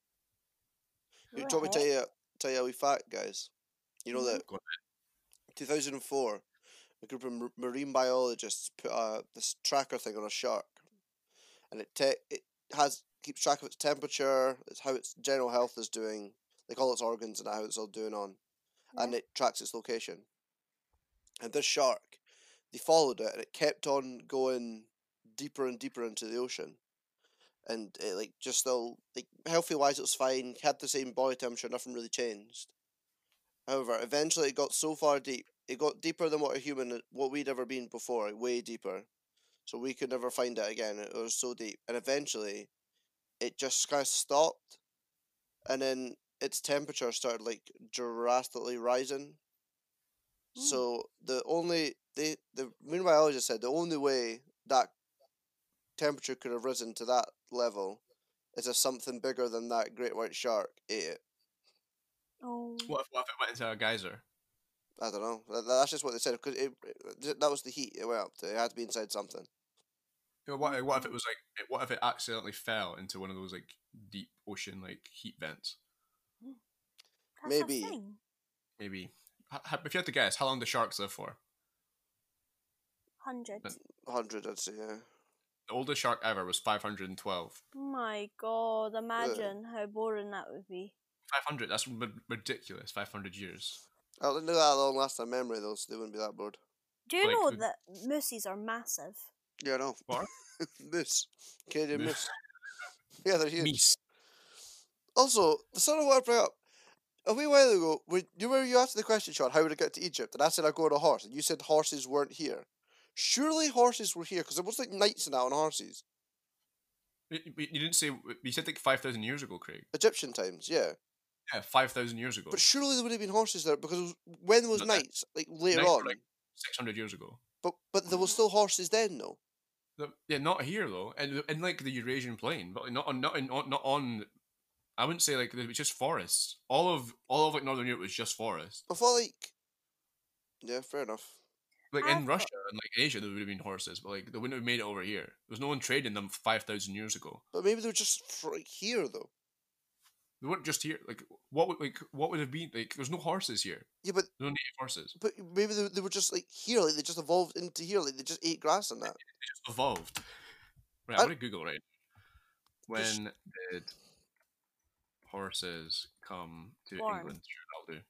A: You
C: Go
A: told me to tell
C: ahead.
A: you tell you a wee fact, guys. You know
C: Mhm.
A: that
B: Go on.
A: two thousand four, a group of mar- marine biologists put uh, this tracker thing on a shark, and it te- it has keeps track of its temperature, it's how its general health is doing, like all its organs and how it's all doing on, and
C: Yeah.
A: it tracks its location. And this shark, they followed it, and it kept on going deeper and deeper into the ocean. And it like just still like healthy wise it was fine, had the same body temperature, nothing really changed. However, eventually it got so far deep, it got deeper than what a human what we'd ever been before, way deeper. So we could never find it again. It was so deep. And eventually it just kind of stopped, and then its temperature started like drastically rising.
C: Mm.
A: So the only they the marine biologist said the only way that temperature could have risen to that level is if something bigger than that great white shark ate it.
C: Oh.
B: What if, what if it went into a geyser?
A: I don't know. That, that's just what they said because it, it that was the heat it went up to. It had to be inside something.
B: You know, what, what if it was like what if it accidentally fell into one of those like deep ocean like heat vents?
C: That's
A: Maybe.
C: a thing.
B: Maybe. H- h- If you had to guess, how long do sharks live for?
C: Hundred.
B: But-
A: Hundred, I'd say. Yeah.
B: The oldest shark ever was five hundred twelve.
C: My God! Imagine how boring that would be.
B: five hundred, that's r- ridiculous. five hundred years.
A: I didn't know that long lasting memory though, so they wouldn't be that bored.
C: Do you
B: Like
C: know
B: the-
C: that mooses are massive?
A: Yeah, I know.
B: What?
A: Moose. Canadian
B: Moose.
A: moose. Yeah, they're huge.
B: Meese.
A: Also, the son of what I bring up. A wee while ago, when you were you asked the question, Sean, how would I get to Egypt? And I said I'd go on a horse, and you said horses weren't here. Surely horses were here, because there was like knights and that on horses.
B: You, you you didn't say, you said like five thousand years ago, Craig.
A: Egyptian times, yeah.
B: Yeah, five thousand years ago.
A: But surely there would have been horses there, because it was, when there was
B: No, no.
A: knights, like later
B: Knights were,
A: on.
B: like, six hundred years ago.
A: But but there was still horses then, though.
B: The- Yeah, not here though, and in like the Eurasian plain, but not on, not in, not not on. I wouldn't say like it was just forests. All of all of like Northern Europe was just forest.
A: I thought like, yeah, fair enough.
B: Like
C: I've
B: in
C: got-
B: Russia and like Asia, there would have been horses, but like they wouldn't have made it over here. There was no one trading them five thousand years ago.
A: But maybe they were just for, like, here though.
B: They weren't just here. Like what would like what would have been like? There's no horses here.
A: Yeah, but
B: No native horses.
A: but maybe they, they were just like here, like they just evolved into here, like they just ate grass and that.
B: They just evolved. Right,
A: I-
B: I'm gonna Google right.
A: Just-
B: When did horses come to
C: Born.
B: England? Sure, that'll do.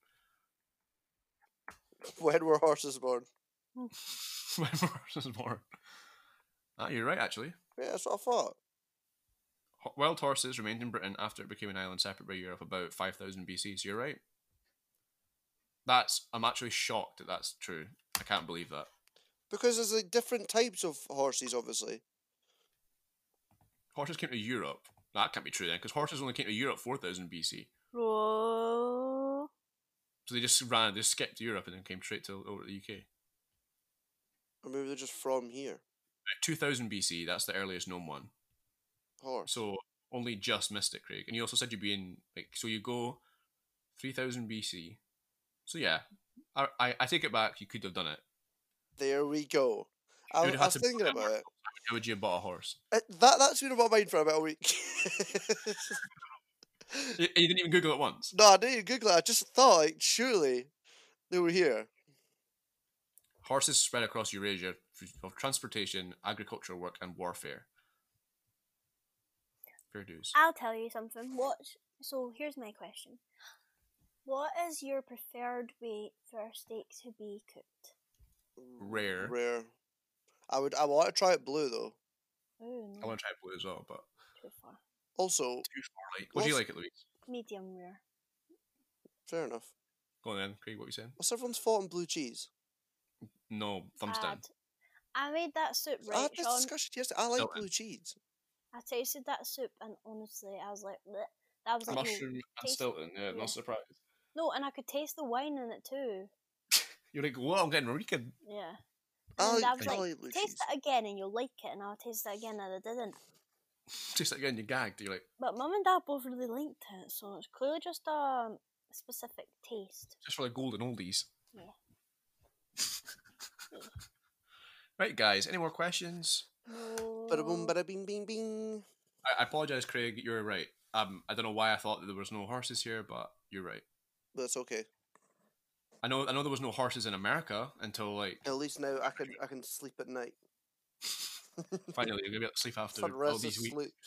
A: When were horses born?
B: When were horses born? Ah, you're right, actually.
A: Yeah, that's what I thought.
B: Ho- Wild horses remained in Britain after it became an island separate by Europe about five thousand B C, so you're right. That's, I'm actually shocked that that's true. I can't believe that.
A: Because there's like different types of horses, obviously.
B: Horses came to Europe. That can't be true then, because horses only came to Europe four thousand B C.
C: Whoa.
B: So they just ran, they just skipped Europe and then came straight to over to the U K.
A: Or maybe they're just from here.
B: two thousand B C, that's the earliest known one.
A: Horse.
B: So only just missed it, Craig. And you also said you'd be in, like, so you go three thousand B C. So yeah, I, I, I take it back, you could have done it.
A: There we go. I,
B: You
A: was-
B: would
A: I
B: have
A: was
B: to
A: thinking
B: put
A: about it.
B: How would you have bought a horse?
A: it. That that's been on my mind for about a week.
B: You, you didn't even Google it once.
A: No, I didn't Google it. I just thought, like, surely they were here.
B: Horses spread across Eurasia for transportation, agricultural work, and warfare. Fair dues.
C: I'll tell you something. What? So here's my question. What is your preferred way for a steak to be cooked?
B: Rare.
A: Rare. I would. I want to try it blue though.
C: Oh,
B: I
C: no.
B: want to try blue as well, but
C: Too far.
A: Also,
B: too far light. What do you
A: What's-
B: like it, Louise?
C: Medium rare.
A: fair enough.
B: Go on then, Craig. What were you saying?
A: What's everyone's fault on blue cheese?
B: No, thumbs down.
C: Bad. I made that soup,
A: I
C: right,
A: had this
C: Sean?
A: discussion yesterday. I like
B: Stilton.
A: blue cheese.
C: I tasted that soup, and honestly, I was like, bleh. I was like,
B: Mushroom
C: no,
B: and
C: taste-
B: Stilton. Yeah,
C: yeah.
B: not surprised.
C: no, and I could taste the wine in it too.
B: You're like, well, I'm getting Rican.
C: Yeah.
A: I
C: And
A: like,
C: I was
A: I
C: like,
A: like blue
C: taste
A: cheese.
C: it again and you'll like it, and I'll taste it again and I didn't.
B: Just like again, you gagged. You're like,
C: But Mum and Dad both really liked it, so it's clearly just a specific taste.
B: just for the golden oldies.
C: Yeah.
B: Right, guys. Any more questions?
C: No.
A: Bada boom, bada bing, bing, bing.
B: I, I apologize, Craig. You're right. Um, I don't know why I thought that there was no horses here, but you're right.
A: But it's okay.
B: I know. I know there was no horses in America until like
A: At least now I can I can sleep at night.
B: finally you're gonna be able to sleep after
A: For the
B: all
A: rest of
B: these weeks.
A: sleep.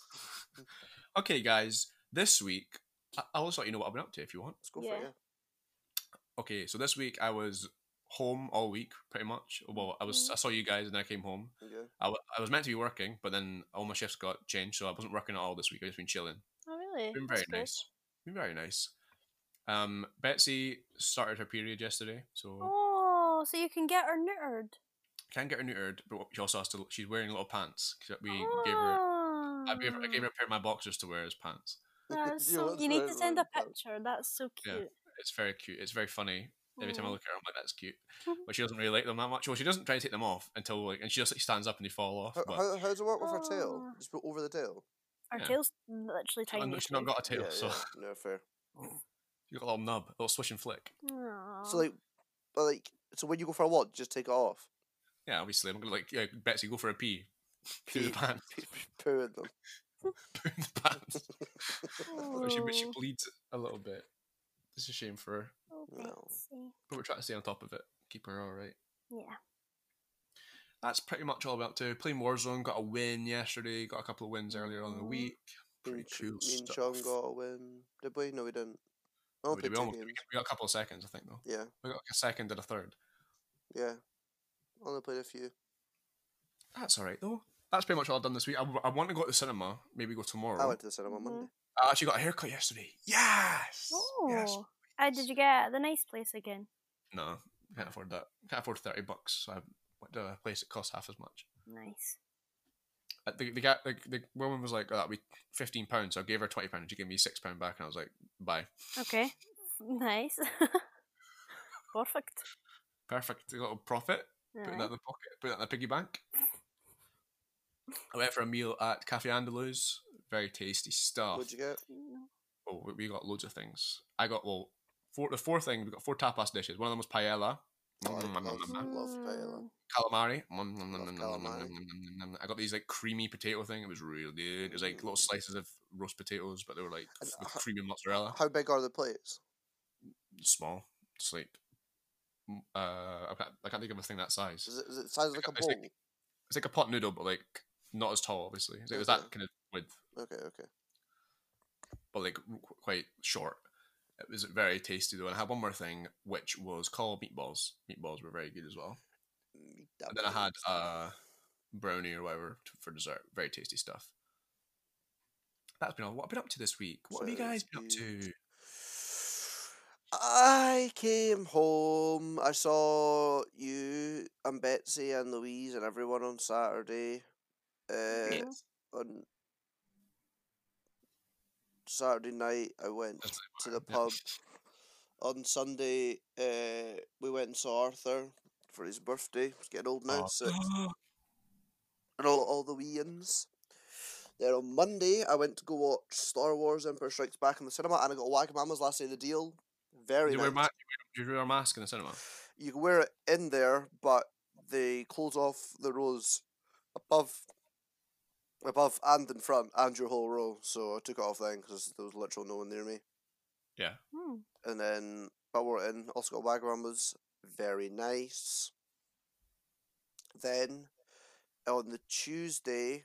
B: Okay, guys. This week, I- I'll just let you know what I've been up to if you want.
A: Let's go
C: Yeah.
A: for it.
B: Okay, so this week I was home all week, pretty much. Well, I was. I saw you guys, and then I came home.
A: Yeah. Yeah.
B: I, w- I was meant to be working, but then all my shifts got changed, so I wasn't working at all this week. I've just been chilling.
C: Oh, really?
B: Been very
C: That's good.
B: nice. Been very nice. Um, Betsy started her period yesterday, so
C: Oh, so you can get her neutered.
B: can't get her neutered, but she also has to. She's wearing little pants. 'Cause we gave her. I gave her. I gave her a pair of my boxers to wear as pants.
C: That's
A: You
C: so,
A: want to
C: you need
A: wear
C: to
A: it
C: send a
A: like that.
C: picture. That's so
B: Yeah.
C: cute.
B: It's very cute. It's very funny. Every time I
C: Aw.
B: look at her, I'm like, "That's cute,"
C: Mhm.
B: but she doesn't really like them that much. Well, she doesn't try to take them off until like, and she just like, stands up and they fall off.
A: How,
B: But
A: how, how does it work with her tail?
C: Oh.
A: Just put over the tail?
C: Her
B: Yeah.
C: tail's literally
B: she's
C: tiny.
B: not, she's not got a tail,
A: yeah,
B: so
A: yeah. No, fair.
B: you got a little nub, a little swish and flick.
C: Aww.
A: So like, but like, so when you go for a walk, just take it off.
B: Yeah, obviously, I'm gonna like, yeah, Betsy, go for a pee through the
A: Pee-
B: pants,
A: pee- pee- Poo in them.
B: poo in the pants. But she, but she
C: Oh.
B: bleeds a little bit. It's a shame for her,
C: Oh,
A: No.
C: Betsy.
B: but we're trying to stay on top of it, keep her all right.
C: Yeah.
B: That's pretty much all I'm up to. Playing Warzone, got a win yesterday, got a couple of wins earlier on in the
C: Mhm.
B: week.
A: Me
B: Pretty
A: and, Ch-
B: cool
A: me and
B: stuff.
A: Sean got a win. Did we? No, we didn't. I
B: We,
A: only
B: did- we
A: played two
B: almost, we
A: games.
B: got a couple of seconds, I think, though.
A: Yeah,
B: We got like a second and a third.
A: yeah. Only played a few.
B: That's all right, though. That's pretty much all I've done this week. I, I want to go to the cinema, maybe go tomorrow.
A: I went to the cinema
C: Mhm.
A: Monday.
B: I actually got a haircut yesterday. Yes!
C: Oh.
B: Yes.
C: Uh, did you get the nice place again?
B: No, can't afford that. Can't afford thirty bucks, so I went to a place that costs half as much.
C: Nice.
B: Uh, The, the, guy, the, the woman was like, oh, that'll be fifteen pounds, so I gave her twenty pounds. She gave me six pounds back, and I was like, bye.
C: Okay. Nice. Perfect.
B: Perfect. A little profit. Put that in
C: Alright.
B: the pocket. Put that in the piggy bank. I went for a meal at Cafe Andaluz. Very tasty stuff.
A: What'd you get?
B: Oh, we- we got loads of things. I got, well, four, the four thing, we got four tapas dishes. One of them was paella.
A: Oh, I
B: Mm, mm,
A: love,
B: mm, mm.
A: love paella.
C: Mm.
B: Calamari. Mm, mm, mm,
A: Love
B: mm, mm,
A: calamari.
B: mm, mm, mm, mm. I got these like creamy potato thing. It was real good. It was like little slices of roast potatoes, but they were like
A: And
B: with
A: ho-
B: creamy mozzarella.
A: How big are the plates?
B: Small. Just like mm, uh, I can't, I can't think of a thing that size.
A: Is it, is it the size of like a
B: It's like-
A: bowl?
B: It's like a pot noodle, but like not as tall. Obviously, it was that
A: Okay.
B: kind of width,
A: Okay, okay.
B: but like qu- quite short. It was very tasty though, and I had one more thing, which was called meatballs. Meatballs were very good as well.
A: Meat
B: And then I had
A: dumplings.
B: uh brownie or whatever t- for dessert. Very tasty stuff. That's been all. What I've been up to this week. What have you guys been up to?
A: I came home. I saw you and Betsy and Louise and everyone on Saturday. Uh,
B: Yes.
A: On Saturday night, I went
B: That's
A: to the
B: yeah.
A: pub. On Sunday, uh, we went and saw Arthur for his birthday. He's getting old now,
B: Oh.
A: so and all all the wee-ins. Then on Monday, I went to go watch Star Wars: Empire Strikes Back in the cinema, and I got Wagamama's last day of the deal. Very
B: you
A: nice.
B: wear ma- you wear a mask in the cinema.
A: You can wear it in there, but they close off the rows above, above and in front, and your whole row. So I took it off then because there was literally no one near me.
B: Yeah.
C: Hmm.
A: And then I wore it in. Also got Wagamama's. Very nice. Then on the Tuesday,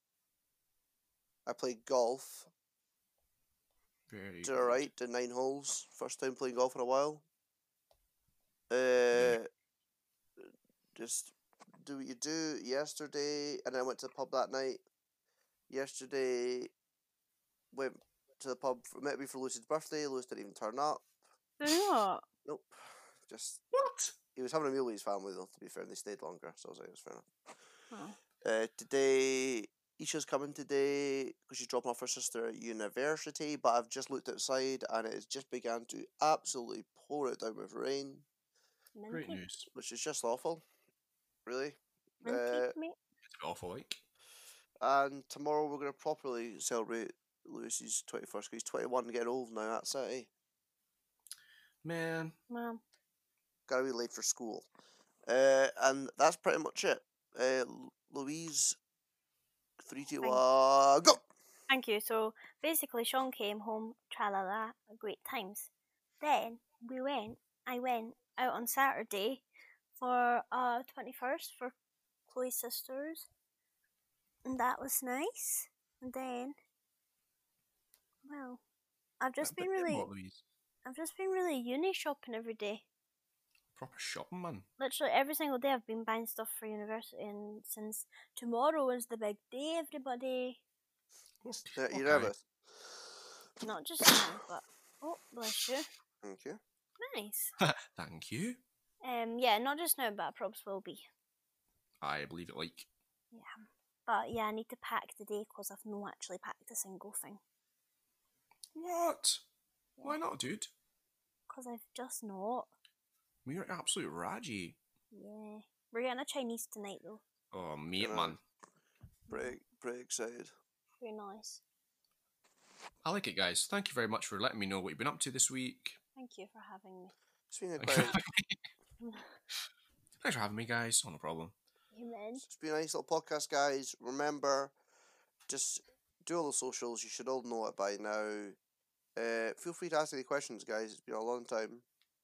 A: I played golf.
B: Very.
A: Did alright, did nine holes. First time playing golf in a while. Uh, just do what you do. Yesterday, and I went to the pub that night. Yesterday, went to the pub for, met me for Lucy's birthday. Lucy didn't even turn up.
C: Yeah.
A: Nope. Just
B: What?
A: he was having a meal with his family though. To be fair, and they stayed longer, so I was like, it was fair enough.
C: Oh.
A: Uh, today, Isha's coming today because she's dropping off her sister at university. But I've just looked outside and it has just began to absolutely pour it down with rain,
B: Great
C: Minty,
B: news.
A: which is just awful. Really.
C: minty,
A: Uh,
C: mate.
B: It's a bit awful, like.
A: and tomorrow we're gonna properly celebrate Lewis's twenty first. He's twenty one, getting old now. That's it. Eh?
B: Man.
C: Mom.
A: Gotta be late for school. Uh, and that's pretty much it. Uh, Louise, three, two,
C: Thank-
A: one, go.
C: Thank you. So basically, Sean came home, tra la la, great times. Then we went. I went out on Saturday for uh twenty first for Chloe's sisters, and that was nice. And then, well, I've just
B: But
C: been
B: then
C: really,
B: what, Louise?
C: I've just been really uni shopping every day.
B: Proper shopping, man.
C: Literally every single day, I've been buying stuff for university, and since tomorrow is the big day, everybody.
A: Yeah, you
B: Okay.
A: nervous?
C: Not just now, but oh, bless you.
A: Thank you.
C: Nice.
B: Thank you.
C: Um, yeah, not just now, but I probably will be.
B: I believe it, like.
C: Yeah, but yeah, I need to pack today because I've not actually packed a single thing.
B: What? Why not, dude?
C: Because I've just not.
B: We're absolute raggy.
C: Yeah, we're getting a Chinese tonight though.
B: Oh, mate,
A: Yeah.
B: man.
A: Pretty, pretty excited.
C: Very nice.
B: I like it, guys. Thank you very much for letting me know what you've been up to this week.
C: Thank you for having me.
A: It's been a
B: Thank you
A: quite,
B: for having me. Thanks for having me, guys. Oh, no problem.
C: Amen.
A: it's been a nice little podcast, guys. Remember, just do all the socials. You should all know it by now. Uh, feel free to ask any questions, guys. It's been a long time.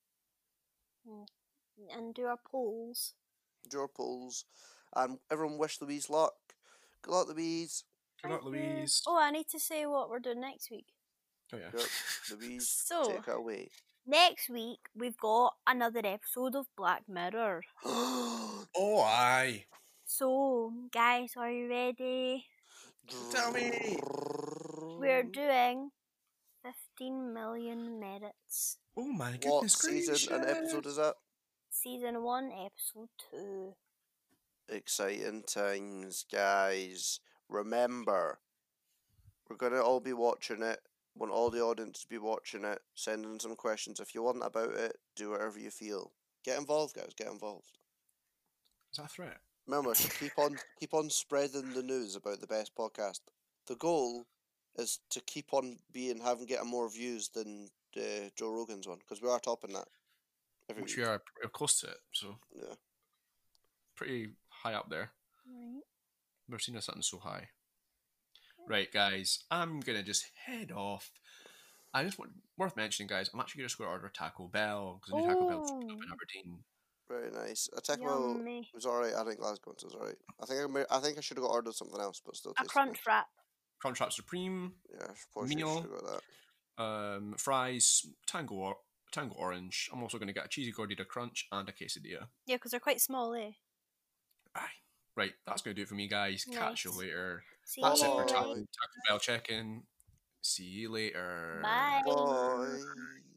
C: And do our polls.
A: Do our polls, and everyone wish Louise luck. Good luck, Louise.
B: Good luck,
C: Thank you.
B: Louise.
C: Oh, I need to say what we're doing next week.
B: Oh, yeah.
A: Yep, Louise,
C: So-
A: take it away.
C: Next week, we've got another episode of Black Mirror.
B: Oh, aye.
C: So, guys, are you ready?
B: Tell me.
C: We're doing fifteen million merits.
B: Oh, my
A: What
B: goodness
A: season and
B: gracious.
A: episode is that?
C: Season one, episode two.
A: Exciting times, guys. Remember, we're gonna all be watching it. Want all the audience to be watching it. Send in some questions if you want about it. Do whatever you feel. Get involved, guys. Get involved.
B: Is that a threat?
A: Remember to keep on keep on spreading the news about the best podcast. The goal is to keep on being having getting more views than uh, Joe Rogan's one because we are topping that every
B: Which
A: week.
B: we are we're close to it, so
A: Yeah.
B: pretty high up there.
C: Right.
B: Never seen something so high. Right, guys, I'm gonna just head off. I just want worth mentioning, guys. I'm actually gonna just go order Taco Bell because the new Taco Bell opened up in
C: Oh.
B: Aberdeen.
A: Very nice. I take well.
C: Yummy.
A: It was alright. I think Glasgow was alright. I think I, ma- I think I should have got ordered something else, but still.
C: A
A: tasted
C: crunch
A: nice.
C: wrap.
B: Crunchwrap Supreme,
A: Yeah, I probably should
B: Meal.
A: have got that.
B: um, fries, Tango or- Tango Orange. I'm also gonna get a cheesy gordita crunch and a quesadilla.
C: Yeah, because they're quite small, eh?
B: Aye. Right, that's gonna do it for me, guys. Catch you
C: Nice.
B: later.
C: See
B: That's
C: you
B: it for
A: Bye.
B: Taco
C: later.
B: Taco Bell check-in. See you later.
C: Bye.
A: Bye.